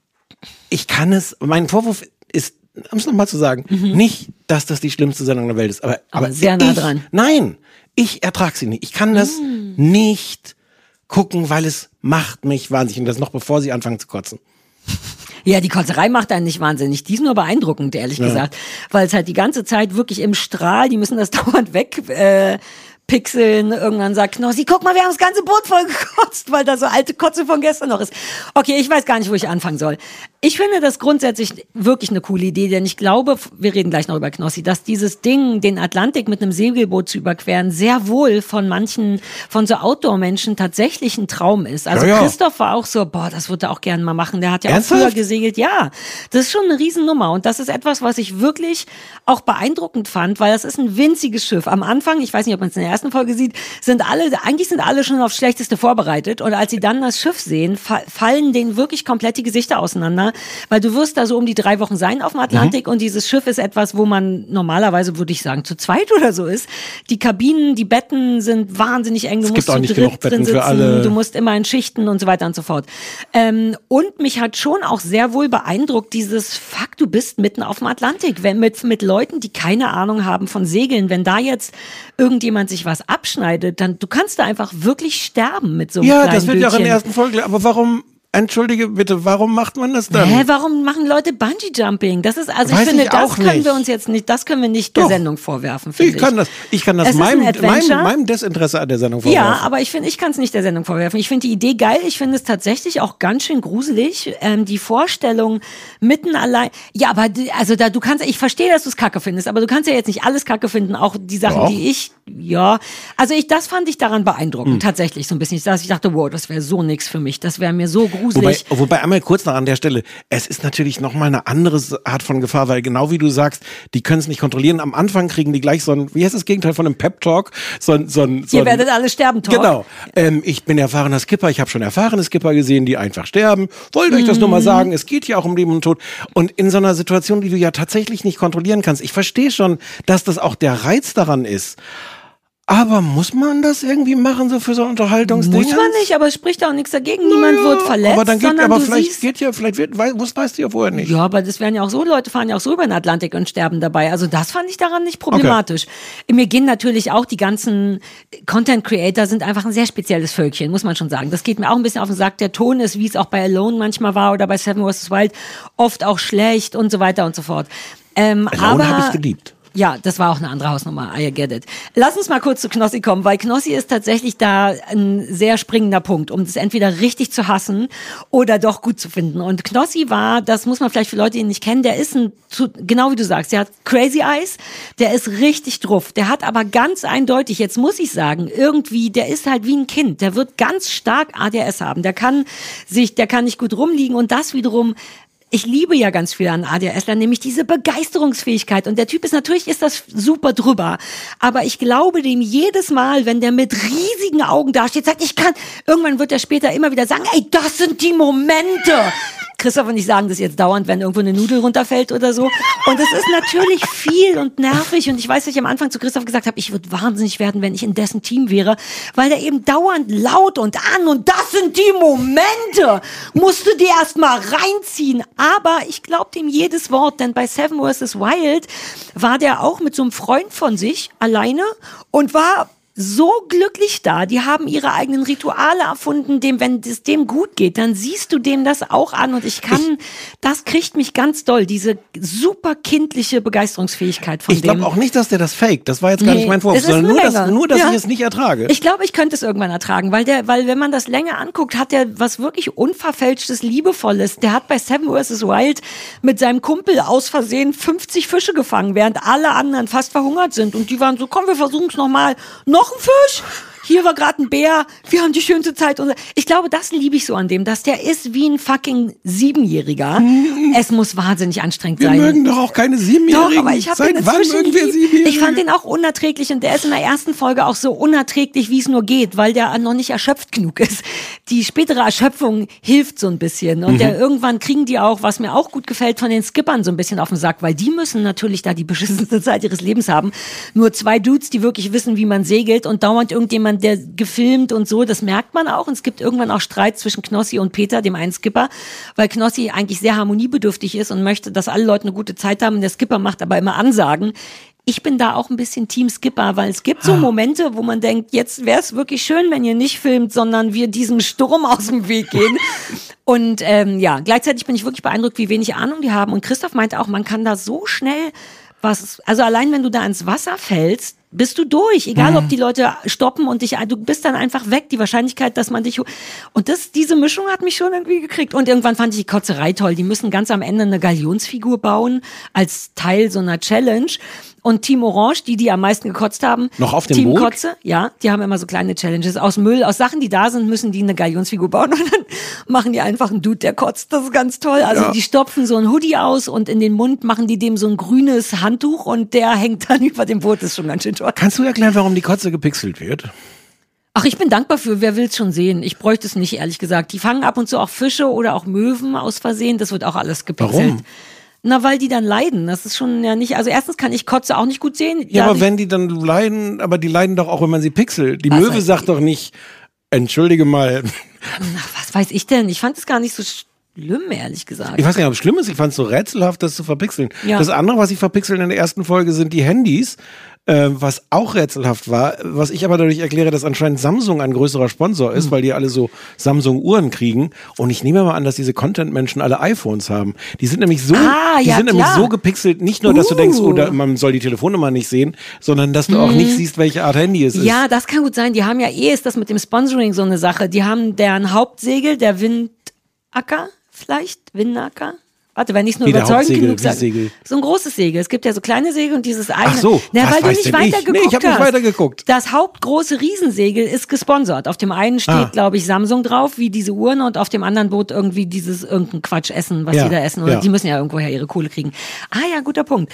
ich kann es, mein Vorwurf ist, um es nochmal zu sagen, Mhm. nicht, dass das die schlimmste Sendung der Welt ist, aber, Aber aber sehr nah ich, dran. Nein, ich ertrag sie nicht. Ich kann das Mm. nicht gucken, weil es macht mich wahnsinnig. Und das noch bevor sie anfangen zu kotzen. Ja, die Kotzerei macht einen nicht wahnsinnig. Die ist nur beeindruckend, ehrlich Ja. gesagt. Weil es halt die ganze Zeit wirklich im Strahl, die müssen das dauernd weg äh, pixeln. Irgendwann sagt Knossi, guck mal, wir haben das ganze Boot voll gekotzt, weil da so alte Kotze von gestern noch ist. Okay, ich weiß gar nicht, wo ich anfangen soll. Ich finde das grundsätzlich wirklich eine coole Idee, denn ich glaube, wir reden gleich noch über Knossi, dass dieses Ding, den Atlantik mit einem Segelboot zu überqueren, sehr wohl von manchen, von so Outdoor-Menschen tatsächlich ein Traum ist. Also Ja, ja. Christoph war auch so, boah, das würde er auch gerne mal machen. Der hat ja Ernsthaft? auch früher gesegelt. Ja, das ist schon eine Riesennummer. Und das ist etwas, was ich wirklich auch beeindruckend fand, weil das ist ein winziges Schiff. Am Anfang, ich weiß nicht, ob man es in der ersten Folge sieht, sind alle, eigentlich sind alle schon aufs Schlechteste vorbereitet. Und als sie dann das Schiff sehen, fa- fallen denen wirklich komplett die Gesichter auseinander. Weil du wirst da so um die drei Wochen sein auf dem Atlantik Mhm. und dieses Schiff ist etwas, wo man normalerweise, würde ich sagen, zu zweit oder so ist. Die Kabinen, die Betten sind wahnsinnig eng. Du Es musst gibt auch zu nicht dritt genug Betten drin für sitzen. alle. Du musst immer in Schichten und so weiter und so fort. Ähm, und mich hat schon auch sehr wohl beeindruckt, dieses Fuck, du bist mitten auf dem Atlantik, wenn mit, mit Leuten, die keine Ahnung haben von Segeln. Wenn da jetzt irgendjemand sich was abschneidet, dann du kannst da einfach wirklich sterben mit so einem Ja, kleinen das wird ja auch in der Bötchen. ersten Folge, aber warum, entschuldige bitte, warum macht man das dann? Hä, warum machen Leute Bungee-Jumping? Das ist, also Weiß ich finde, ich das auch können nicht. wir uns jetzt nicht, das können wir nicht der Doch. Sendung vorwerfen, finde Ich ich. kann das, ich kann das Es ist ein meinem, meinem, Adventure. meinem Desinteresse an der Sendung vorwerfen. Ja, aber ich finde, ich kann es nicht der Sendung vorwerfen. Ich finde die Idee geil. Ich finde es tatsächlich auch ganz schön gruselig. Ähm, die Vorstellung mitten allein. Ja, aber die- also da du kannst, ich verstehe, dass du es Kacke findest, aber du kannst ja jetzt nicht alles Kacke finden. Auch die Sachen, Doch. die ich, ja, also ich, das fand ich daran beeindruckend Hm. tatsächlich so ein bisschen. Ich dachte, ich dachte, wow, das wäre so nix für mich. Das wäre mir so gruselig. Wobei, wobei einmal kurz noch an der Stelle, es ist natürlich nochmal eine andere Art von Gefahr, weil genau wie du sagst, die können es nicht kontrollieren. Am Anfang kriegen die gleich so ein, wie heißt das Gegenteil von einem Pep-Talk? So ein, so ein, so Ihr ein, werdet alle sterben, Talk. Genau. Ähm, ich bin erfahrener Skipper, ich habe schon erfahrene Skipper gesehen, die einfach sterben. Wollte euch das nur mal sagen, es geht ja auch um Leben und Tod. Und in so einer Situation, die du ja tatsächlich nicht kontrollieren kannst, ich verstehe schon, dass das auch der Reiz daran ist. Aber muss man das irgendwie machen, so für so Unterhaltungsdinge? Muss man nicht, aber es spricht auch nichts dagegen. Niemand Ja, wird verletzt, aber dann geht, sondern aber du vielleicht siehst, geht ja, vielleicht wird, weiß, das weißt du ja vorher nicht. ja, aber das werden ja auch so, Leute fahren ja auch so über den Atlantik und sterben dabei. Also das fand ich daran nicht problematisch. Okay. Mir gehen natürlich auch die ganzen Content Creator sind einfach ein sehr spezielles Völkchen, muss man schon sagen. Das geht mir auch ein bisschen auf den Sack. Der Ton ist, wie es auch bei Alone manchmal war oder bei Seven versus. Wild, oft auch schlecht und so weiter und so fort. Ähm, Alone aber habe ich geliebt. Ja, das war auch eine andere Hausnummer, I get it. Lass uns mal kurz zu Knossi kommen, weil Knossi ist tatsächlich da ein sehr springender Punkt, um das entweder richtig zu hassen oder doch gut zu finden. Und Knossi war, das muss man vielleicht für Leute, die ihn nicht kennen, der ist ein, genau wie du sagst, der hat Crazy Eyes, der ist richtig druff, der hat aber ganz eindeutig, jetzt muss ich sagen, irgendwie, der ist halt wie ein Kind, der wird ganz stark A D S haben, der kann sich, der kann nicht gut rumliegen und das wiederum. Ich liebe ja ganz viel an ADHSlern, nämlich diese Begeisterungsfähigkeit. Und der Typ ist, natürlich ist das super drüber. Aber ich glaube dem jedes Mal, wenn der mit riesigen Augen dasteht, sagt, ich kann, irgendwann wird er später immer wieder sagen, ey, das sind die Momente. Christoph und ich sagen das jetzt dauernd, wenn irgendwo eine Nudel runterfällt oder so. Und es ist natürlich viel und nervig. Und ich weiß, dass ich am Anfang zu Christoph gesagt habe, ich würde wahnsinnig werden, wenn ich in dessen Team wäre, weil der eben dauernd laut und an und das sind die Momente. Musst du dir erst mal reinziehen. Aber ich glaube dem jedes Wort, denn bei Seven versus. Wild war der auch mit so einem Freund von sich alleine und war so glücklich da. Die haben ihre eigenen Rituale erfunden, dem, wenn es dem gut geht, dann siehst du dem das auch an und ich kann, ich, das kriegt mich ganz doll, diese super kindliche Begeisterungsfähigkeit von ich dem. Ich glaube auch nicht, dass der das faked, das war jetzt gar nee, nicht mein Vorwurf, sondern nur, dass, nur, dass ja. ich es nicht ertrage. Ich glaube, ich könnte es irgendwann ertragen, weil der, weil wenn man das länger anguckt, hat der was wirklich unverfälschtes, liebevolles. Der hat bei Seven versus. Wild mit seinem Kumpel aus Versehen fünfzig Fische gefangen, während alle anderen fast verhungert sind und die waren so, komm, wir versuchen es nochmal, noch ein Fisch. Hier war gerade ein Bär, wir haben die schönste Zeit. Ich glaube, das liebe ich so an dem, dass der ist wie ein fucking Siebenjähriger. Mhm. Es muss wahnsinnig anstrengend wir sein. Wir mögen doch auch keine Siebenjährigen. Doch, aber ich Seit den wann mögen wir Siebenjährige? Ich fand den auch unerträglich und der ist in der ersten Folge auch so unerträglich, wie es nur geht, weil der noch nicht erschöpft genug ist. Die spätere Erschöpfung hilft so ein bisschen und mhm. der irgendwann kriegen die auch, was mir auch gut gefällt, von den Skippern so ein bisschen auf den Sack, weil die müssen natürlich da die beschissenste Zeit ihres Lebens haben. Nur zwei Dudes, die wirklich wissen, wie man segelt und dauernd irgendjemand, der gefilmt und so, das merkt man auch. Und es gibt irgendwann auch Streit zwischen Knossi und Peter, dem einen Skipper, weil Knossi eigentlich sehr harmoniebedürftig ist und möchte, dass alle Leute eine gute Zeit haben. Und der Skipper macht aber immer Ansagen. Ich bin da auch ein bisschen Team Skipper, weil es gibt so Momente, wo man denkt, jetzt wäre es wirklich schön, wenn ihr nicht filmt, sondern wir diesem Sturm aus dem Weg gehen. Und ähm, ja, gleichzeitig bin ich wirklich beeindruckt, wie wenig Ahnung die haben. Und Christoph meinte auch, man kann da so schnell was, also allein wenn du da ins Wasser fällst, bist du durch. Egal, ob die Leute stoppen und dich, du bist dann einfach weg. Die Wahrscheinlichkeit, dass man dich, und das, diese Mischung hat mich schon irgendwie gekriegt. Und irgendwann fand ich die Kotzerei toll. Die müssen ganz am Ende eine Galionsfigur bauen, als Teil so einer Challenge. Und Team Orange, die, die am meisten gekotzt haben. Noch auf dem Team Boot? Kotze, ja. Die haben immer so kleine Challenges. Aus Müll, aus Sachen, die da sind, müssen die eine Galionsfigur bauen. Und dann machen die einfach einen Dude, der kotzt. Das ist ganz toll. Also ja. Die stopfen so ein Hoodie aus und in den Mund machen die dem so ein grünes Handtuch und der hängt dann über dem Boot. Das ist schon ganz schön toll. Kannst du erklären, warum die Kotze gepixelt wird? Ach, ich bin dankbar für, wer will's schon sehen. Ich bräuchte es nicht, ehrlich gesagt. Die fangen ab und zu auch Fische oder auch Möwen aus Versehen. Das wird auch alles gepixelt. Warum? Na, weil die dann leiden. Das ist schon ja nicht, also erstens kann ich Kotze auch nicht gut sehen. Ja, aber wenn die dann leiden, aber die leiden doch auch, wenn man sie pixelt. Die was Möwe sagt ich? Doch nicht, entschuldige mal. Ach, was weiß ich denn? Ich fand es gar nicht so schlimm, ehrlich gesagt. Ich weiß nicht, ob es schlimm ist. Ich fand es so rätselhaft, das zu verpixeln. Ja. Das andere, was sie verpixeln in der ersten Folge, sind die Handys. Äh, was auch rätselhaft war, was ich aber dadurch erkläre, dass anscheinend Samsung ein größerer Sponsor ist, mhm. weil die alle so Samsung-Uhren kriegen. Und ich nehme mal an, dass diese Content-Menschen alle iPhones haben. Die sind nämlich so, ah, die ja, sind klar. nämlich so gepixelt, nicht nur, dass uh. du denkst, oh, da, man soll die Telefonnummer nicht sehen, sondern dass du mhm. auch nicht siehst, welche Art Handy es ist. Ja, das kann gut sein. Die haben ja eh, ist das mit dem Sponsoring so eine Sache. Die haben deren Hauptsegel, der Windacker, vielleicht, Windacker. Warte, wenn ich es nur Wie der überzeugend Hauptsegel, genug wie sage. Segel. So ein großes Segel. Es gibt ja so kleine Segel und dieses eine. Ach so, Na, was weil du weiß nicht denn weiter ich? geguckt Nee, ich hab nicht hast. weiter geguckt. Das hauptgroße Riesensegel ist gesponsert. Auf dem einen steht, Ah. glaube ich, Samsung drauf, wie diese Uhren, und auf dem anderen Boot irgendwie dieses irgendein Quatsch essen, was Ja, die da essen. Oder ja. die müssen ja irgendwoher ihre Kohle kriegen. Ah ja, guter Punkt.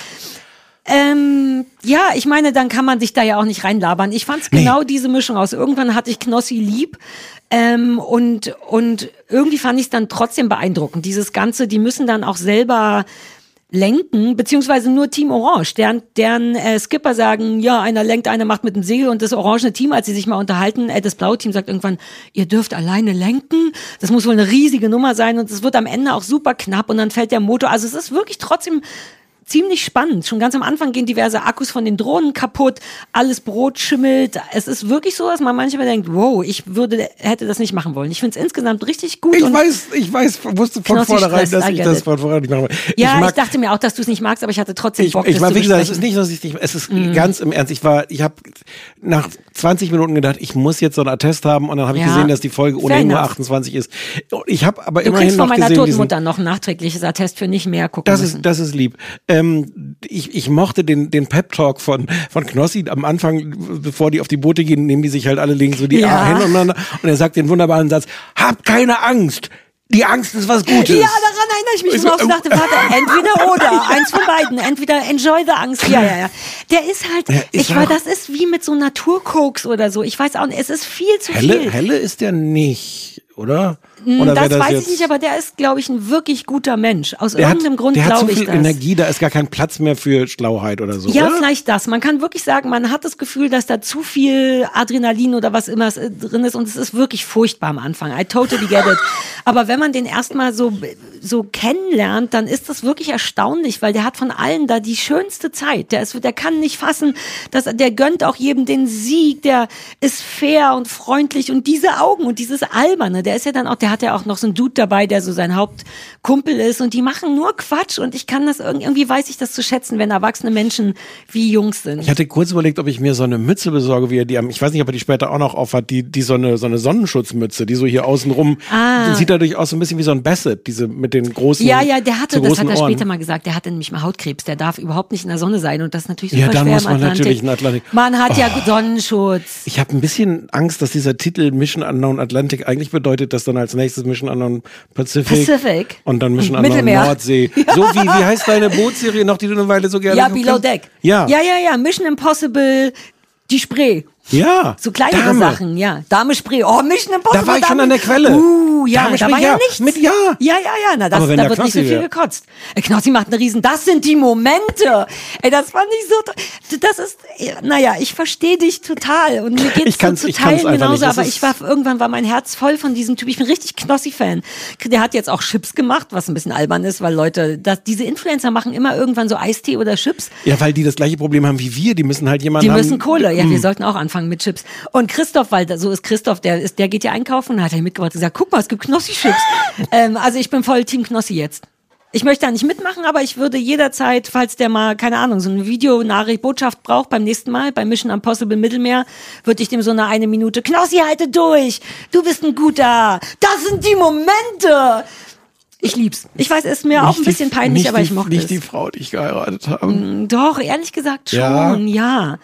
Ähm, ja, ich meine, dann kann man sich da ja auch nicht reinlabern. Ich fand's Nee. genau diese Mischung aus. Irgendwann hatte ich Knossi lieb. Ähm, und, und irgendwie fand ich es dann trotzdem beeindruckend. Dieses Ganze, die müssen dann auch selber lenken, beziehungsweise nur Team Orange, deren, deren äh, Skipper sagen, ja, einer lenkt, einer macht mit dem Segel, und das orangene Team, als sie sich mal unterhalten, äh, das blaue Team sagt irgendwann, ihr dürft alleine lenken, das muss wohl eine riesige Nummer sein, und es wird am Ende auch super knapp, und dann fällt der Motor, also es ist wirklich trotzdem ziemlich spannend. Schon ganz am Anfang gehen diverse Akkus von den Drohnen kaputt, alles Brot schimmelt. Es ist wirklich so, dass man manchmal denkt, wow, ich würde, hätte das nicht machen wollen. Ich finde es insgesamt richtig gut. Ich und weiß, ich weiß, wusste von Knossi vornherein, stresst, dass I ich get das it. von vornherein nicht machen will. ja, ich, ich, mag, dachte mir auch, dass du es nicht magst, aber ich hatte trotzdem ich, Bock, ich das war, zu wie gesagt, es besprechen. ist nicht, dass ich nicht, es ist Mhm. ganz im Ernst. Ich war, ich habe nach zwanzig Minuten gedacht, ich muss jetzt so einen Attest haben, und dann habe ich Ja. gesehen, dass die Folge Fair ohnehin nur enough. achtundzwanzig ist. Ich habe aber Du immerhin kriegst von noch meiner gesehen, toten diesen, Mutter noch ein nachträgliches Attest für nicht mehr gucken das müssen. ist, das ist lieb. Ähm, ich, ich mochte den, den Pep-Talk von, von Knossi am Anfang, bevor die auf die Boote gehen, nehmen die sich halt alle, legen so die Ja. Hände umeinander, und er sagt den wunderbaren Satz, habt keine Angst! Die Angst ist was Gutes. Ja, daran erinnere ich mich, Ich wo so, ich dachte, warte, entweder oder, eins von beiden, entweder enjoy the Angst, ja, ja, ja. Der ist halt, Ja, ist ich war, auch- das ist wie mit so Naturkoks oder so, ich weiß auch nicht, es ist viel zu Helle, viel. Helle ist der nicht, oder? Mm, Oder wär das, weiß jetzt, ich nicht, aber der ist, glaube ich, ein wirklich guter Mensch. Aus der hat, irgendeinem Grund der hat so glaube ich viel das. Energie, da ist gar kein Platz mehr für Schlauheit oder so. Ja, oder? vielleicht das. Man kann wirklich sagen, man hat das Gefühl, dass da zu viel Adrenalin oder was immer es, äh, drin ist, und es ist wirklich furchtbar am Anfang. I totally get it. Aber wenn man den erstmal so, so kennenlernt, dann ist das wirklich erstaunlich, weil der hat von allen da die schönste Zeit. Der ist, der kann nicht fassen, dass, der gönnt auch jedem den Sieg, der ist fair und freundlich, und diese Augen und dieses Alberne, der ist ja dann auch, der hat ja auch noch so einen Dude dabei, der so sein Hauptkumpel ist, und die machen nur Quatsch, und ich kann das irgendwie, irgendwie weiß ich das zu schätzen, wenn erwachsene Menschen wie Jungs sind. Ich hatte kurz überlegt, ob ich mir so eine Mütze besorge, wie er die am, ich weiß nicht, ob er die später auch noch aufhat, die, die so eine, so eine Sonnenschutzmütze, die so hier außenrum, Ah. die sieht dadurch aus so ein bisschen wie so ein Bassett, diese mit den großen, Ja, ja, der hatte, so das großen hat er Ohren. später mal gesagt, der hatte nämlich mal Hautkrebs, der darf überhaupt nicht in der Sonne sein, und das ist natürlich super Ja, dann schwer muss im man Atlantik. natürlich in Atlantik. Man hat ja Oh. Sonnenschutz. Ich habe ein bisschen Angst, dass dieser Titel Mission Unknown Atlantic eigentlich bedeutet, dass dann als nächstes Mission Unknown Pacific, Pacific. und dann Mission Unknown Mittelmeer. Nordsee. So wie, wie heißt deine Bootserie noch, die du eine Weile so gerne Ja, geguckt Below hast? Deck. Ja. Ja, ja, ja, Mission Impossible, die Spree. Ja. So kleinere Dame. Sachen, ja. Dame Spree. Oh, Mission Impossible. Da war ich Dame. schon an der Quelle. Uh, ja, Dame da Spree, war ja, ja. nichts. Mit ja. Ja, ja, ja. Na, das, Aber wenn da der wird nicht so Knossi viel wär. gekotzt. Äh, Knossi macht einen Riesen. Das sind die Momente. Ey, das fand ich so, to- das ist, äh, naja, ich verstehe dich total. Und mir geht's Ich kann's- so ich zu kann's teilen einfach genauso. nicht. Das Aber ist- ich war, irgendwann war mein Herz voll von diesem Typ. Ich bin richtig Knossi-Fan. Der hat jetzt auch Chips gemacht, was ein bisschen albern ist, weil Leute, das, diese Influencer machen immer irgendwann so Eistee oder Chips. Ja, weil die das gleiche Problem haben wie wir. Die müssen halt jemanden Die haben. müssen Kohle. Ja, Mm. wir sollten auch anfangen mit Chips. Und Christoph, weil da- so ist Christoph, der ist, der geht ja einkaufen, und hat er mitgebracht und gesagt, guck mal, es gibt Knossi-Chips. ähm, also ich bin voll Team Knossi jetzt. Ich möchte da nicht mitmachen, aber ich würde jederzeit, falls der mal, keine Ahnung, so eine Videonachricht, Botschaft braucht beim nächsten Mal, bei Mission Impossible Mittelmeer, würde ich dem so eine eine Minute, Knossi, halte durch, du bist ein Guter, das sind die Momente. Ich lieb's. Ich weiß, es ist mir auch Nicht ein die- bisschen peinlich, nicht aber die, ich mochte Nicht es. die Frau, die ich geheiratet habe. Mm, Doch, ehrlich gesagt schon, Ja? ja.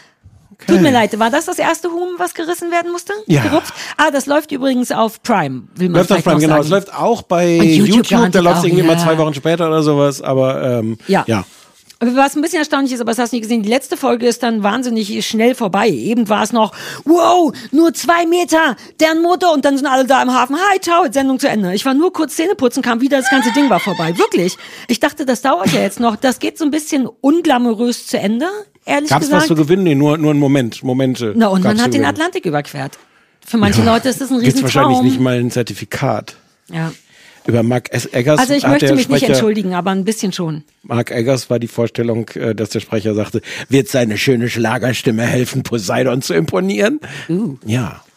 Tut mir leid, war das das erste Huhn, was gerissen werden musste? Ja. Gerupft? Ah, das läuft übrigens auf Prime, will man Läuft auf vielleicht Prime, noch genau. sagen. Es läuft auch bei Und YouTube YouTube, da garantiert läuft es auch, irgendwie ja. mal zwei Wochen später oder sowas, aber ähm, Ja. ja. Was ein bisschen erstaunlich ist, aber das hast du nicht gesehen, die letzte Folge ist dann wahnsinnig schnell vorbei. Eben war es noch, wow, nur zwei Meter, deren Motor, und dann sind alle da im Hafen. Hi, ciao, Sendung zu Ende. Ich war nur kurz Zähne putzen, kam wieder, das ganze Ding war vorbei. Wirklich. Ich dachte, das dauert ja jetzt noch. Das geht so ein bisschen unglamourös zu Ende, ehrlich Gab's gesagt. was zu gewinnen? Nee, nur, nur einen Moment, Momente. Na, und man gab's hat zu den gewinnen. Atlantik überquert. Für manche Leute ist das ein Gibt's Riesentraum. wahrscheinlich nicht mal ein Zertifikat. Ja. Über Mark S. Eggers Also ich hat möchte der mich nicht Sprecher, entschuldigen, aber ein bisschen schon. Mark Eggers war die Vorstellung, äh, dass der Sprecher sagte, wird seine schöne Schlagerstimme helfen, Poseidon zu imponieren? Uh. Ja.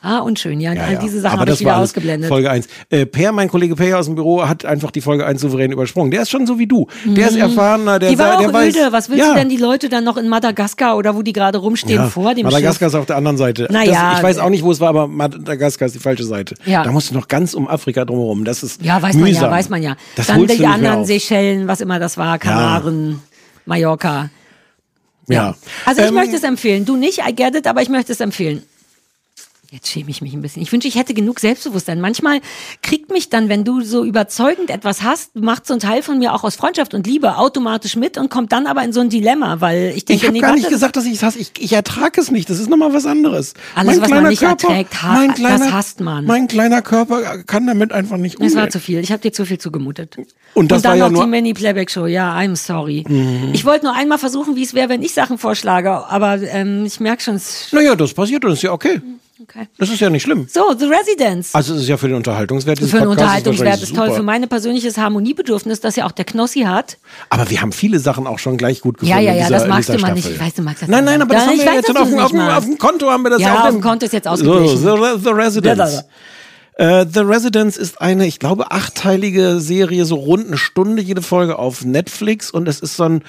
Ah, unschön, ja. Ja, All ja. diese Sachen Aber habe ich das wieder war alles ausgeblendet. Folge eins. Äh, Per, mein Kollege Per aus dem Büro, hat einfach die Folge eins souverän übersprungen. Der ist schon so wie du. Der ist erfahrener, der, Die war der auch weiß. öde. Was willst ja. du denn die Leute dann noch in Madagaskar oder wo die gerade rumstehen Ja, vor dem Madagaskar Schiff? ist auf der anderen Seite. Naja, das, ich weiß auch nicht, wo es war, aber Madagaskar ist die falsche Seite. Ja. Da musst du noch ganz um Afrika drumherum. Das ist Ja, weiß man mühsam. ja, weiß man ja. Das Dann holst du die nicht mehr anderen auf. Seychellen, was immer das war, Kanaren, Mallorca. Ja. Also ich Ähm, möchte es empfehlen. Du nicht, I get it, aber ich möchte es empfehlen. Jetzt schäme ich mich ein bisschen. Ich wünsche, ich hätte genug Selbstbewusstsein. Manchmal kriegt mich dann, wenn du so überzeugend etwas hast, macht so ein Teil von mir auch aus Freundschaft und Liebe automatisch mit und kommt dann aber in so ein Dilemma, weil ich denke, Ich habe nee, gar warte, nicht gesagt, dass ich es hasse. Ich, ich ertrage es nicht. Das ist nochmal was anderes. Alles, Mein was man kleiner nicht Körper, erträgt, ha- mein das kleiner, hasst man. Mein kleiner Körper kann damit einfach nicht umgehen. Es war zu viel. Ich habe dir zu viel zugemutet. Und das und dann war ja noch nur- die Mini-Playback-Show. Ja, I'm sorry. Mhm. Ich wollte nur einmal versuchen, wie es wäre, wenn ich Sachen vorschlage, aber ähm, ich merke schon, es Naja, das passiert und das ist ja okay. okay. Das ist ja nicht schlimm. So, The Residence. Also es ist ja für den Unterhaltungswert. dieses Für den Podcasts Unterhaltungswert wahrscheinlich ist toll. super. Für mein persönliches Harmoniebedürfnis, das ja auch der Knossi hat. Aber wir haben viele Sachen auch schon gleich gut gefunden. Ja, ja, in ja, dieser, das magst in du dieser mal nicht. Staffel. Ich weiß, du magst das Nein, nicht. nein, aber das Ja, haben ich wir ja weiß, jetzt schon dass auf du dem, es auf, dem, nicht auf dem Konto haben wir das Ja, ja auch. auf dem- dem Konto ist jetzt So, ausgeglichen. The, The Residence. Äh, The Residence ist eine, ich glaube, achtteilige Serie, so rund eine Stunde jede Folge auf Netflix und es ist so ein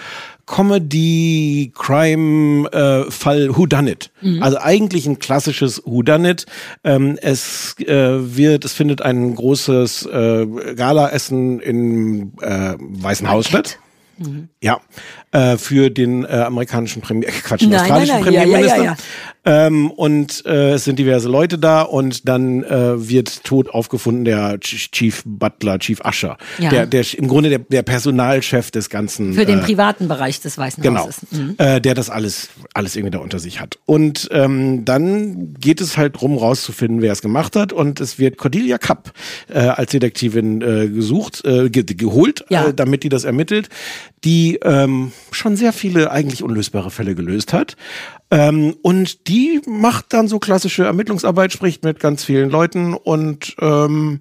Comedy-Crime-Fall Whodunit. Mhm. Also eigentlich ein klassisches Whodunit. Ähm, es äh, wird, es findet ein großes äh, Galaessen im äh, Weißen Haus statt. Mhm. Ja, äh, für den äh, amerikanischen Premier, äh, Quatsch, den Nein, australischen nein, nein, ja, Premierminister. ja, ja, ja. Ähm, und äh, es sind diverse Leute da und dann äh, wird tot aufgefunden der Ch- Chief Butler, Chief Usher, Ja. der, der im Grunde der, der Personalchef des ganzen. Für den äh, privaten Bereich des Weißen Genau, Hauses. Mhm. äh, der das alles, alles irgendwie da unter sich hat. Und ähm, dann geht es halt drum, rauszufinden, wer es gemacht hat. Und es wird Cordelia Kapp äh, als Detektivin äh, gesucht, äh, ge geholt, Ja. äh, damit die das ermittelt, die ähm, schon sehr viele eigentlich unlösbare Fälle gelöst hat. Ähm, und die macht dann so klassische Ermittlungsarbeit, spricht mit ganz vielen Leuten und ähm,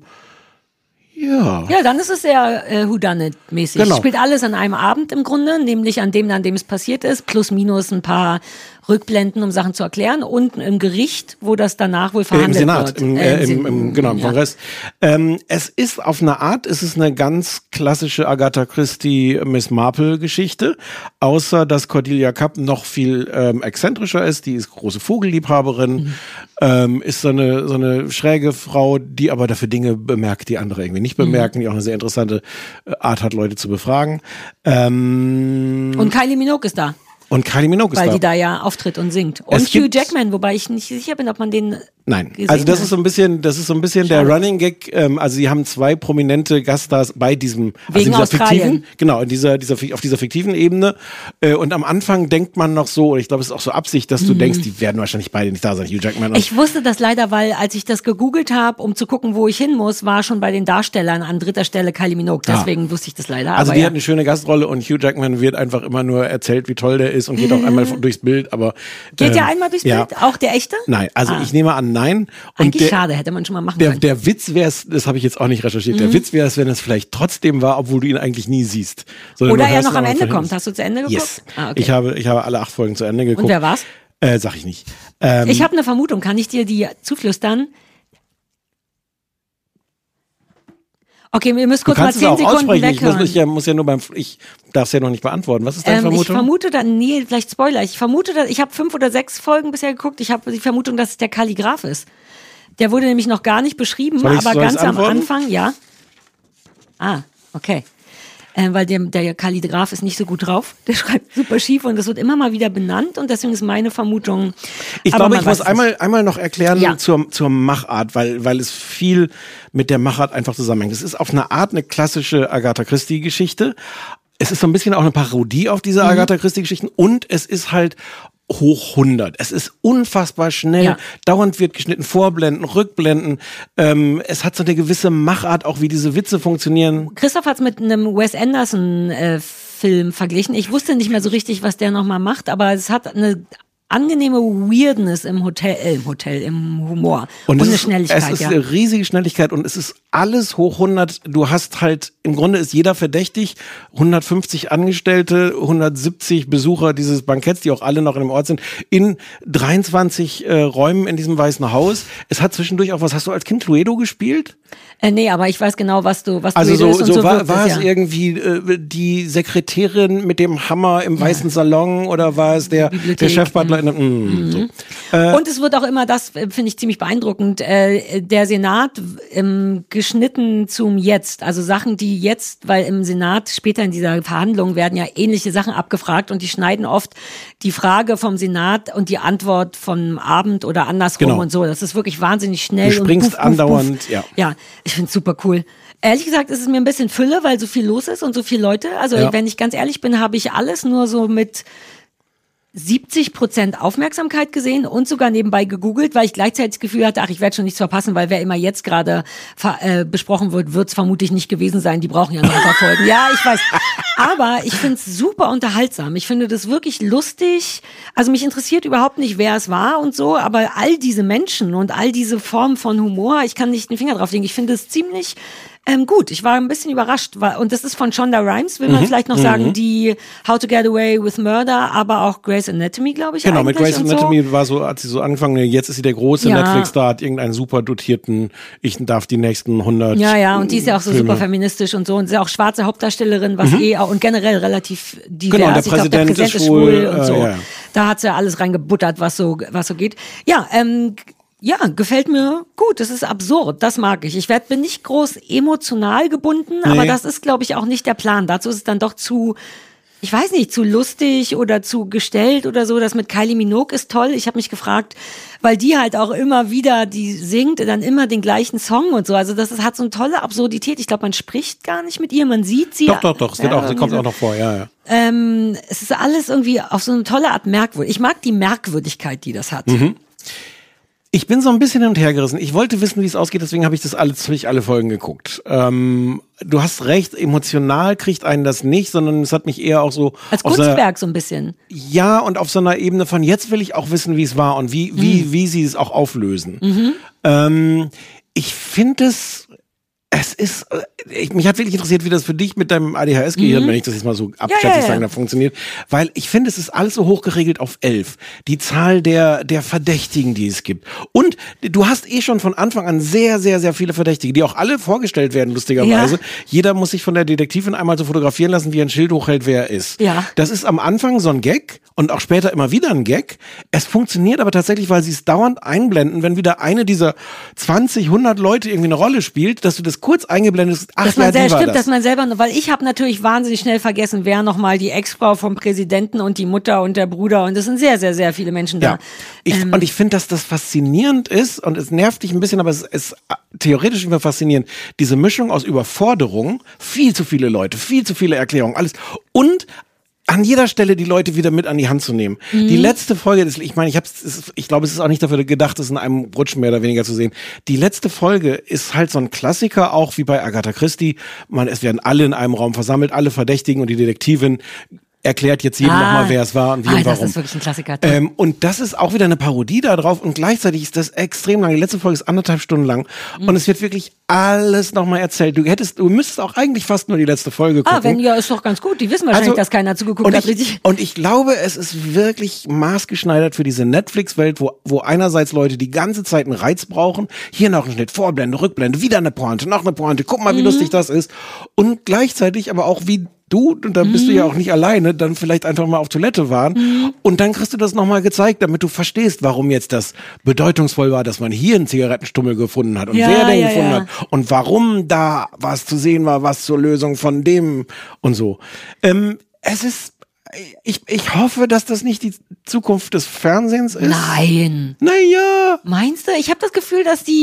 ja. Ja, dann ist es sehr äh, Whodunit-mäßig. Genau. Spielt alles an einem Abend im Grunde, nämlich an dem, an dem es passiert ist, plus minus ein paar Rückblenden, um Sachen zu erklären und im Gericht, wo das danach wohl Äh, Im verhandelt Senat, wird. im, Äh, äh, im im, Sen- im, genau, im ja. Kongress. Ähm, es ist auf eine Art, es ist eine ganz klassische Agatha Christie Miss Marple Geschichte, außer dass Cordelia Kapp noch viel ähm, exzentrischer ist. Die ist große Vogelliebhaberin, Mhm. ähm, ist so eine, so eine schräge Frau, die aber dafür Dinge bemerkt, die andere irgendwie nicht bemerken, Mhm. die auch eine sehr interessante äh, Art hat, Leute zu befragen. Ähm, Und Kylie Minogue ist da, und Kylie Minogue ist weil da. die da ja auftritt und singt. Es Und Hugh gibt- Jackman, wobei ich nicht sicher bin, ob man den Nein, gesehen also das hat. ist so ein bisschen, das ist so ein bisschen der Running Gag. Ähm, also sie haben zwei prominente Gaststars bei diesem, also Wegen in dieser Australien. fiktiven, genau, in dieser, dieser auf dieser fiktiven Ebene. Äh, und am Anfang denkt man noch so, und ich glaube, es ist auch so Absicht, dass du Mhm. denkst, die werden wahrscheinlich beide nicht da sein, Hugh Jackman. Und Ich wusste das leider, weil als ich das gegoogelt habe, um zu gucken, wo ich hin muss, war schon bei den Darstellern an dritter Stelle Kylie Minogue. Ah. Deswegen wusste ich das leider. also aber die ja. hat eine schöne Gastrolle und Hugh Jackman wird einfach immer nur erzählt, wie toll der ist und geht auch einmal durchs Bild. Aber Geht ähm, der einmal durchs ja. Bild? Auch der echte? Nein, also Ah. ich nehme an, nein. Und Eigentlich der, schade, hätte man schon mal machen Der, können. der Witz wäre es, das habe ich jetzt auch nicht recherchiert, der Mhm. Witz wäre es, wenn es vielleicht trotzdem war, obwohl du ihn eigentlich nie siehst. Sondern Oder du er hörst noch ihn am aber Ende von hinten. kommt. Hast du zu Ende geguckt? Yes. Ah, okay. Ich habe, ich habe alle acht Folgen zu Ende geguckt. Und wer war's? Äh, sag ich nicht. Ähm, Ich habe eine Vermutung. Kann ich dir die zuflüstern? Okay, ihr müsst du kurz mal kannst es zehn auch Sekunden aussprechen. Ich muss, weghören. ich ja, muss ja nur beim, ich darf es ja noch nicht beantworten. Was ist deine Ähm, ich Vermutung? vermute dann, nee, vielleicht Spoiler. Ich vermute, dass, ich habe fünf oder sechs Folgen bisher geguckt. Ich habe die Vermutung, dass es der Kalligraph ist. Der wurde nämlich noch gar nicht beschrieben, Soll ich- aber soll ich's ganz am antworten? Anfang, ja. Ah, okay. Äh, weil der, der Kalligraph ist nicht so gut drauf. Der schreibt super schief und das wird immer mal wieder benannt und deswegen ist meine Vermutung. Ich aber glaube, man ich weiß muss es einmal, einmal noch erklären Ja. zur, zur Machart, weil, weil es viel mit der Machart einfach zusammenhängt. Es ist auf eine Art eine klassische Agatha Christie-Geschichte. Es ist so ein bisschen auch eine Parodie auf diese Mhm. Agatha Christie-Geschichten und es ist halt hoch hundert. Es ist unfassbar schnell. Ja. Dauernd wird geschnitten, Vorblenden, Rückblenden. Ähm, es hat so eine gewisse Machart, auch wie diese Witze funktionieren. Christoph hat es mit einem Wes Anderson äh, Film verglichen. Ich wusste nicht mehr so richtig, was der nochmal macht, aber es hat eine angenehme Weirdness im Hotel, äh, im Hotel, im Humor. Und, und eine ist, Schnelligkeit, es ist ja. eine riesige Schnelligkeit und es ist alles hoch hundert. Du hast halt, im Grunde ist jeder verdächtig, hundertfünfzig Angestellte, hundertsiebzig Besucher dieses Banketts, die auch alle noch in dem Ort sind, in dreiundzwanzig äh, Räumen in diesem Weißen Haus. Es hat zwischendurch auch was, hast du als Kind Cluedo gespielt? Äh, nee, aber ich weiß genau, was du, was Also du so, redest und so, so war, wirkt war es, es ja. irgendwie äh, die Sekretärin mit dem Hammer im weißen Salon oder war es der, der Chefbutler? Mhm. Mm, so. äh, Und es wird auch immer, das äh, finde ich ziemlich beeindruckend, äh, der Senat ähm, geschnitten zum Jetzt. Also Sachen, die jetzt, weil im Senat später in dieser Verhandlung werden ja ähnliche Sachen abgefragt und die schneiden oft die Frage vom Senat und die Antwort vom Abend oder andersrum Genau. und so. Das ist wirklich wahnsinnig schnell. Du springst und buff, buff, andauernd, buff. ja. Ja, ich finde es super cool. Ehrlich gesagt ist es mir ein bisschen Fülle, weil so viel los ist und so viele Leute. Also Ja. wenn ich ganz ehrlich bin, habe ich alles nur so mit siebzig Prozent Aufmerksamkeit gesehen und sogar nebenbei gegoogelt, weil ich gleichzeitig das Gefühl hatte, ach, ich werde schon nichts verpassen, weil wer immer jetzt gerade äh, besprochen wird, wird es vermutlich nicht gewesen sein. Die brauchen ja noch ein paar Folgen. Ja, ich weiß. Aber ich finde es super unterhaltsam. Ich finde das wirklich lustig. Also mich interessiert überhaupt nicht, wer es war und so, aber all diese Menschen und all diese Formen von Humor, ich kann nicht den Finger drauf legen. Ich finde es ziemlich Ähm, gut, ich war ein bisschen überrascht, weil, und das ist von Shonda Rhimes, will man Mhm, vielleicht noch mhm. sagen, die How to Get Away with Murder, aber auch Grey's Anatomy, glaube ich. Genau, mit eigentlich Grey's und so. Anatomy war so, hat sie so angefangen, jetzt ist sie der große Ja. Netflix-Star, hat irgendeinen super dotierten, ich darf die nächsten hundert Ja, ja, und die ist ja auch so Filme. super feministisch und so und ist ja auch schwarze Hauptdarstellerin, was Mhm. eh auch, und generell relativ divers. Genau, der ich glaube, der Präsident Präsident ist ist schwul schwul, und äh, so. ja. Da hat sie ja alles reingebuttert, was so, was so geht. Ja, ähm, ja, gefällt mir gut. Das ist absurd. Das mag ich. Ich werd, bin nicht groß emotional gebunden, Nee. aber das ist, glaube ich, auch nicht der Plan. Dazu ist es dann doch zu, ich weiß nicht, zu lustig oder zu gestellt oder so. Das mit Kylie Minogue ist toll. Ich habe mich gefragt, weil die halt auch immer wieder, die singt dann immer den gleichen Song und so. Also das ist, hat so eine tolle Absurdität. Ich glaube, man spricht gar nicht mit ihr, man sieht sie. Doch, doch, doch, es wird Ja, auch, sie kommt irgendwie auch noch vor, ja, ja. Ähm, es ist alles irgendwie auf so eine tolle Art merkwürdig. Ich mag die Merkwürdigkeit, die das hat. Mhm. Ich bin so ein bisschen hin und her gerissen. Ich wollte wissen, wie es ausgeht, deswegen habe ich das alle, ziemlich alle Folgen geguckt. Ähm, du hast recht, emotional kriegt einen das nicht, sondern es hat mich eher auch so Als auf so einer- Kunstwerk so ein bisschen. Ja, und auf so einer Ebene von jetzt will ich auch wissen, wie es war und wie, wie, Mhm. wie sie es auch auflösen. Mhm. Ähm, ich finde es, es ist, äh, ich, mich hat wirklich interessiert, wie das für dich mit deinem A D H S-Gehirn, Mhm. wenn ich das jetzt mal so Ja, abschätzig ja, ja. sagen, da funktioniert, weil ich finde, es ist alles so hoch geregelt auf elf. Die Zahl der, der Verdächtigen, die es gibt. Und du hast eh schon von Anfang an sehr, sehr, sehr viele Verdächtige, die auch alle vorgestellt werden, lustigerweise. Ja. Jeder muss sich von der Detektivin einmal so fotografieren lassen, wie er ein Schild hochhält, wer er ist. Ja. Das ist am Anfang so ein Gag und auch später immer wieder ein Gag. Es funktioniert aber tatsächlich, weil sie es dauernd einblenden, wenn wieder eine dieser zwanzig, hundert Leute irgendwie eine Rolle spielt, dass du das kurz eingeblendet hast. Ach Dass man ja, sehr, die war stimmt, das. dass man selber, weil ich habe natürlich wahnsinnig schnell vergessen, wer nochmal die Ex-Frau vom Präsidenten und die Mutter und der Bruder, und es sind sehr, sehr, sehr viele Menschen da. Ja. Ich, Ähm, und ich finde, dass das faszinierend ist und es nervt dich ein bisschen, aber es ist theoretisch immer faszinierend. Diese Mischung aus Überforderung, viel zu viele Leute, viel zu viele Erklärungen, alles und an jeder Stelle die Leute wieder mit an die Hand zu nehmen. Mhm. Die letzte Folge, das, ich meine, ich hab's, es ist- ich glaube, es ist auch nicht dafür gedacht, das in einem Rutsch mehr oder weniger zu sehen. Die letzte Folge ist halt so ein Klassiker, auch wie bei Agatha Christie. Man, es werden alle in einem Raum versammelt, alle Verdächtigen und die Detektivin erklärt jetzt jedem Ah. nochmal, wer es war und wie ah, und das warum. ist wirklich ein Klassiker. Ähm, und das ist auch wieder eine Parodie da drauf und gleichzeitig ist das extrem lang. Die letzte Folge ist anderthalb Stunden lang Mhm. und es wird wirklich alles nochmal erzählt. Du hättest, du müsstest auch eigentlich fast nur die letzte Folge gucken. ah, wenn, ja, ist doch ganz gut. Die wissen wahrscheinlich, Also, dass keiner zugeguckt und hat, ich, richtig. und ich glaube, es ist wirklich maßgeschneidert für diese Netflix-Welt, wo, wo einerseits Leute die ganze Zeit einen Reiz brauchen, hier noch ein Schnitt, Vorblende, Rückblende, wieder eine Pointe, noch eine Pointe, guck mal, wie Mhm. lustig das ist. Und gleichzeitig aber auch, wie du, und da bist du ja auch nicht alleine, dann vielleicht einfach mal auf Toilette waren. Mhm. Und dann kriegst du das nochmal gezeigt, damit du verstehst, warum jetzt das bedeutungsvoll war, dass man hier einen Zigarettenstummel gefunden hat und Ja, wer den ja, gefunden ja. hat und warum da was zu sehen war, was zur Lösung von dem und so. Ähm, es ist, ich, ich hoffe, dass das nicht die Zukunft des Fernsehens ist. Nein. Naja. Meinst du? Ich habe das Gefühl, dass die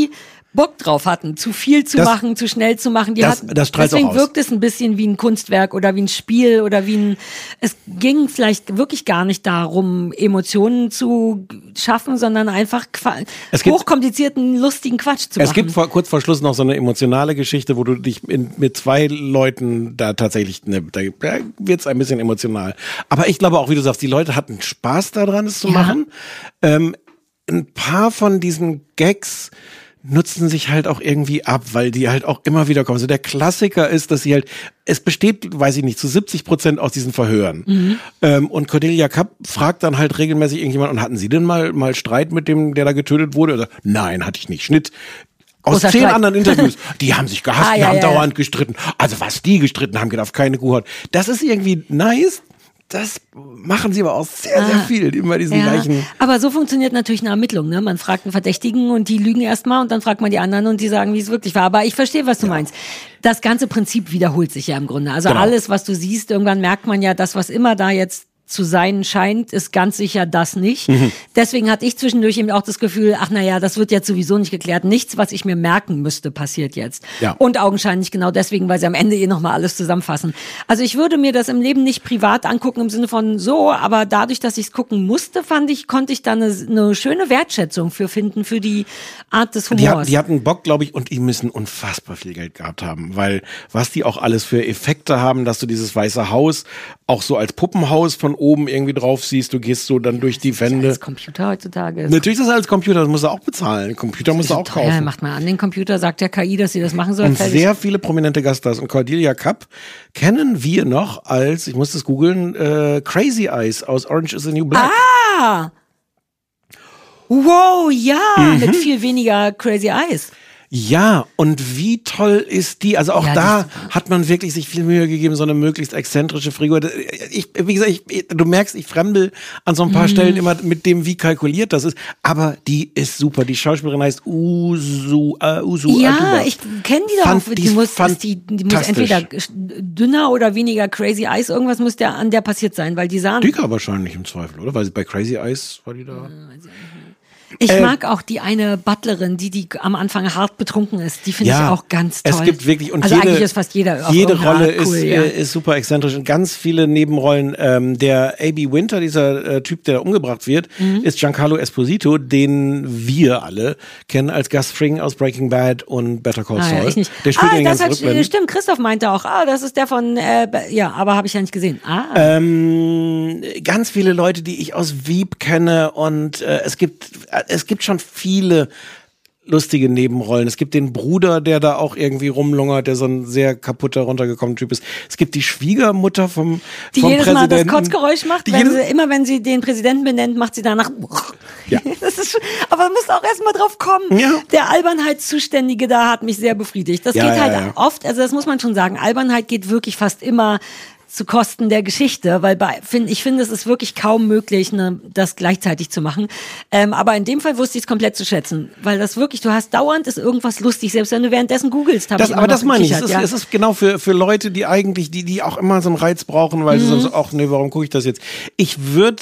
Bock drauf hatten, zu viel zu Das- machen, zu schnell zu machen. Die das- hatten, das strahlt deswegen auch aus. wirkt es ein bisschen wie ein Kunstwerk oder wie ein Spiel oder wie ein, es ging vielleicht wirklich gar nicht darum, Emotionen zu schaffen, sondern einfach Qua- Es gibt- hochkomplizierten, lustigen Quatsch zu Es machen. gibt vor, kurz vor Schluss noch so eine emotionale Geschichte, wo du dich in, mit zwei Leuten da tatsächlich, ne, da, da wird's ein bisschen emotional. Aber ich glaube auch, wie du sagst, die Leute hatten Spaß daran, es zu Ja. machen. Ähm, ein paar von diesen Gags nutzen sich halt auch irgendwie ab, weil die halt auch immer wieder kommen. Also der Klassiker ist, dass sie halt, es besteht, weiß ich nicht, zu siebzig Prozent aus diesen Verhören. Mhm. Ähm, und Cordelia Kapp fragt dann halt regelmäßig irgendjemand, und hatten Sie denn mal, mal Streit mit dem, der da getötet wurde? Oder, nein, hatte ich nicht. Schnitt. Aus Großer zehn Streit. anderen Interviews. Die haben sich gehasst, Ah, die ja, haben ja, dauernd gestritten. Also was die gestritten haben, geht auf keine Kuh. Das ist irgendwie nice. Das machen sie aber auch sehr, sehr Ah. viel. Immer diesen Ja, gleichen. aber so funktioniert natürlich eine Ermittlung. Ne? Man fragt einen Verdächtigen und die lügen erstmal und dann fragt man die anderen und die sagen, wie es wirklich war. Aber ich verstehe, was du meinst. Das ganze Prinzip wiederholt sich ja im Grunde. Also Genau. alles, was du siehst, irgendwann merkt man ja, das, was immer da jetzt zu sein scheint, ist ganz sicher das nicht. Mhm. Deswegen hatte ich zwischendurch eben auch das Gefühl, ach naja, das wird jetzt sowieso nicht geklärt. Nichts, was ich mir merken müsste, passiert jetzt. Ja. Und augenscheinlich genau deswegen, weil sie am Ende eh nochmal alles zusammenfassen. Also ich würde mir das im Leben nicht privat angucken im Sinne von so, aber dadurch, dass ich es gucken musste, fand ich, konnte ich da eine, eine schöne Wertschätzung für finden, für die Art des Humors. Die, hat, die hatten Bock, glaube ich, und die müssen unfassbar viel Geld gehabt haben, weil was die auch alles für Effekte haben, dass du dieses Weiße Haus auch so als Puppenhaus von oben irgendwie drauf siehst, du gehst so dann durch die Wände. Das Computer heutzutage. Natürlich ist das alles Computer, das musst du auch bezahlen. Computer musst du auch Teuer, kaufen. macht man an den Computer, sagt der K I, dass sie das machen soll. Und fertig. sehr viele prominente Gaststars. Und Cordelia Kapp kennen wir noch als, ich muss das googeln, äh, Crazy Eyes aus Orange is the New Black. Ah! Wow, ja, Mhm. mit viel weniger Crazy Eyes. Ja, und wie toll ist die? Also auch Ja, da die ist hat man wirklich sich viel Mühe gegeben, so eine möglichst exzentrische Figur. Ich, wie gesagt, ich, du merkst, ich fremdel an so ein paar Mhm. Stellen immer mit dem, wie kalkuliert das ist. Aber die ist super. Die Schauspielerin heißt Usu, äh, Usu Ja, Aduba. ich kenne die doch. Fand Die, die muss, ist die, die muss fantastisch. entweder dünner oder weniger Crazy Eyes. Irgendwas muss der, an der passiert sein, weil die sahen. Dicker wahrscheinlich im Zweifel, oder? Weil sie bei Crazy Eyes war die da. Ich Äh, mag auch die eine Butlerin, die, die am Anfang hart betrunken ist. Die finde ich auch ganz toll. Es gibt wirklich, und also jede, eigentlich ist fast jeder auf jede irgendeine Rolle Art cool, ist, ja. äh, ist super exzentrisch und ganz viele Nebenrollen. Ähm, der A B Winter, dieser äh, Typ, der umgebracht wird, Mhm. ist Giancarlo Esposito, den wir alle kennen als Gus Fring aus Breaking Bad und Better Call Ah, Saul. ja, ich nicht. Der spielt ah, den das ganz hat, verrückt. stimmt, Christoph meinte auch, ah, das ist der von, äh, ja, aber habe ich ja nicht gesehen. Ah. Ähm, ganz viele Leute, die ich aus Veep kenne und äh, es gibt äh, es gibt schon viele lustige Nebenrollen. Es gibt den Bruder, der da auch irgendwie rumlungert, der so ein sehr kaputter, runtergekommener Typ ist. Es gibt die Schwiegermutter vom, Die vom jedes Mal das Präsidenten. Kotzgeräusch macht, Die wenn jedes- sie, immer wenn sie den Präsidenten benennt, macht sie danach. Ja. Das ist, schon- aber man muss auch erstmal drauf kommen. Ja. Der Albernheitszuständige da hat mich sehr befriedigt. Das Ja, geht ja, halt ja. oft, also das muss man schon sagen, Albernheit geht wirklich fast immer zu Kosten der Geschichte, weil bei, find, ich finde, es ist wirklich kaum möglich, ne, das gleichzeitig zu machen. Ähm, aber in dem Fall wusste ich es komplett zu schätzen, weil das wirklich, du hast dauernd ist irgendwas lustig, selbst wenn du währenddessen googelst. hab Das, ich immer aber noch das meine ich. Es gekichert, ist, ja. es ist genau für, für Leute, die eigentlich, die, die auch immer so einen Reiz brauchen, weil sie Mhm. sonst auch, nee, warum gucke ich das jetzt? Ich würde,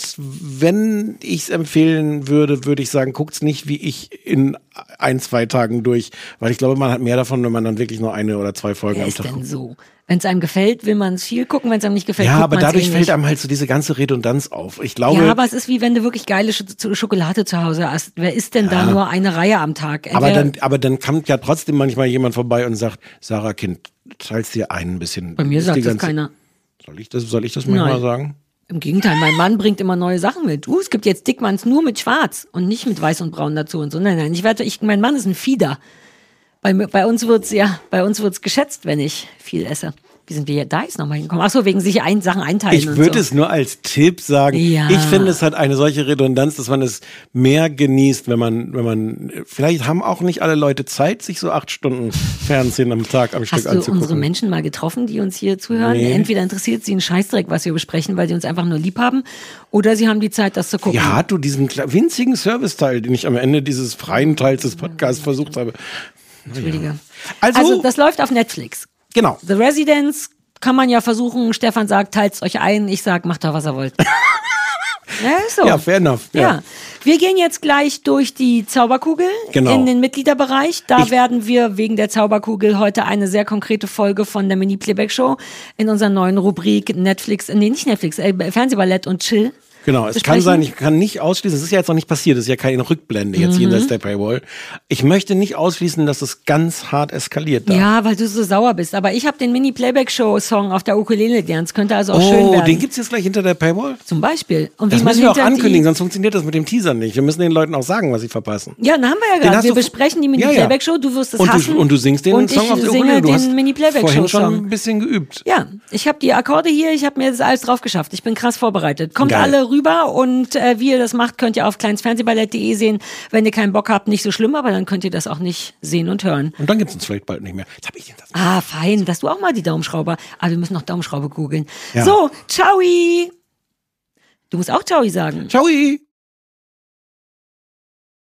wenn ich es empfehlen würde, würde ich sagen, guckt's nicht wie ich in ein, zwei Tagen durch, weil ich glaube, man hat mehr davon, wenn man dann wirklich nur eine oder zwei Folgen Wer am ist Tag denn guckt. so? Wenn es einem gefällt, will man es viel gucken, wenn es einem nicht gefällt, Ja, guckt aber man's dadurch eh fällt nicht. einem halt so diese ganze Redundanz auf. Ich glaube, Ja, aber es ist wie wenn du wirklich geile Sch- Schokolade zu Hause hast. Wer isst denn da Ja. nur eine Reihe am Tag? aber Entweder- dann, aber dann kommt ja trotzdem manchmal jemand vorbei und sagt, Sarah Kind, teilst dir ein bisschen. Bei mir Ist sagt die das ganze- keiner. Soll ich das, soll ich das manchmal Nein. sagen? Im Gegenteil, mein Mann bringt immer neue Sachen mit. Uh, es gibt jetzt Dickmanns nur mit Schwarz und nicht mit Weiß und Braun dazu und so. Nein, nein, ich werde, ich, mein Mann ist ein Fieder. Bei, mir- bei uns wird's ja, bei uns wird's geschätzt, wenn ich viel esse. Wie sind wir da jetzt nochmal hingekommen? Ach so, wegen sich ein, Sachen einteilen Ich und würde so. es nur als Tipp sagen. Ja. Ich finde, es hat eine solche Redundanz, dass man es mehr genießt, wenn man, wenn man, vielleicht haben auch nicht alle Leute Zeit, sich so acht Stunden Fernsehen am Tag am Stück Hast du anzugucken. unsere Menschen mal getroffen, die uns hier zuhören? Nee. Entweder interessiert sie einen Scheißdreck, was wir besprechen, weil sie uns einfach nur lieb haben, oder sie haben die Zeit, das zu gucken. Ja, du, diesen kle- winzigen Serviceteil, den ich am Ende dieses freien Teils des Podcasts versucht habe. Entschuldige. Also, Also, das läuft auf Netflix. genau. The Residence kann man ja versuchen. Stefan sagt, teilt's euch ein. Ich sag, macht doch, was ihr wollt. Ja, ist so. Ja, fair enough. Ja. Ja. Wir gehen jetzt gleich durch die Zauberkugel Genau. in den Mitgliederbereich. Da Ich- werden wir wegen der Zauberkugel heute eine sehr konkrete Folge von der Mini-Playback-Show in unserer neuen Rubrik Netflix, nee, nicht Netflix, äh, Fernsehballett und Chill. Genau, es besprechen. kann sein, ich kann nicht ausschließen, es ist ja jetzt noch nicht passiert, es ist ja keine Rückblende jetzt Mhm. jenseits der Paywall. Ich möchte nicht ausschließen, dass es ganz hart eskaliert da. Ja, weil du so sauer bist. Aber ich habe den Mini-Playback-Show-Song auf der Ukulele gelernt. Das könnte also auch schön Oh, werden. den gibt's jetzt gleich hinter der Paywall? Zum Beispiel. Und Das wie man müssen wir auch hinter ankündigen, die, sonst funktioniert das mit dem Teaser nicht. Wir müssen den Leuten auch sagen, was sie verpassen. Ja, dann haben wir ja Den gerade. hast Wir du- besprechen die Ja, ja. Mini-Playback-Show. Du wirst es Und hassen. du, und du singst den und Song ich auf der singe Ukulele. Du hast den vorhin schon Mini-Playback-Show-Song. ein bisschen geübt. Ja, ich habe die Akkorde hier, ich habe mir das alles drauf geschafft. Ich bin krass vorbereitet. Kommt Geil. alle rüber und äh, wie ihr das macht, könnt ihr auf kleinsfernsehballett punkt de sehen. Wenn ihr keinen Bock habt, nicht so schlimm, aber dann könnt ihr das auch nicht sehen und hören. Und dann gibt's uns vielleicht bald nicht mehr. Jetzt hab ich den das. Ah, fein, dass du auch mal die Daumenschrauber. Ah, wir müssen noch Daumenschraube googeln. Ja. So, ciao. Du musst auch ciao sagen. Ciao.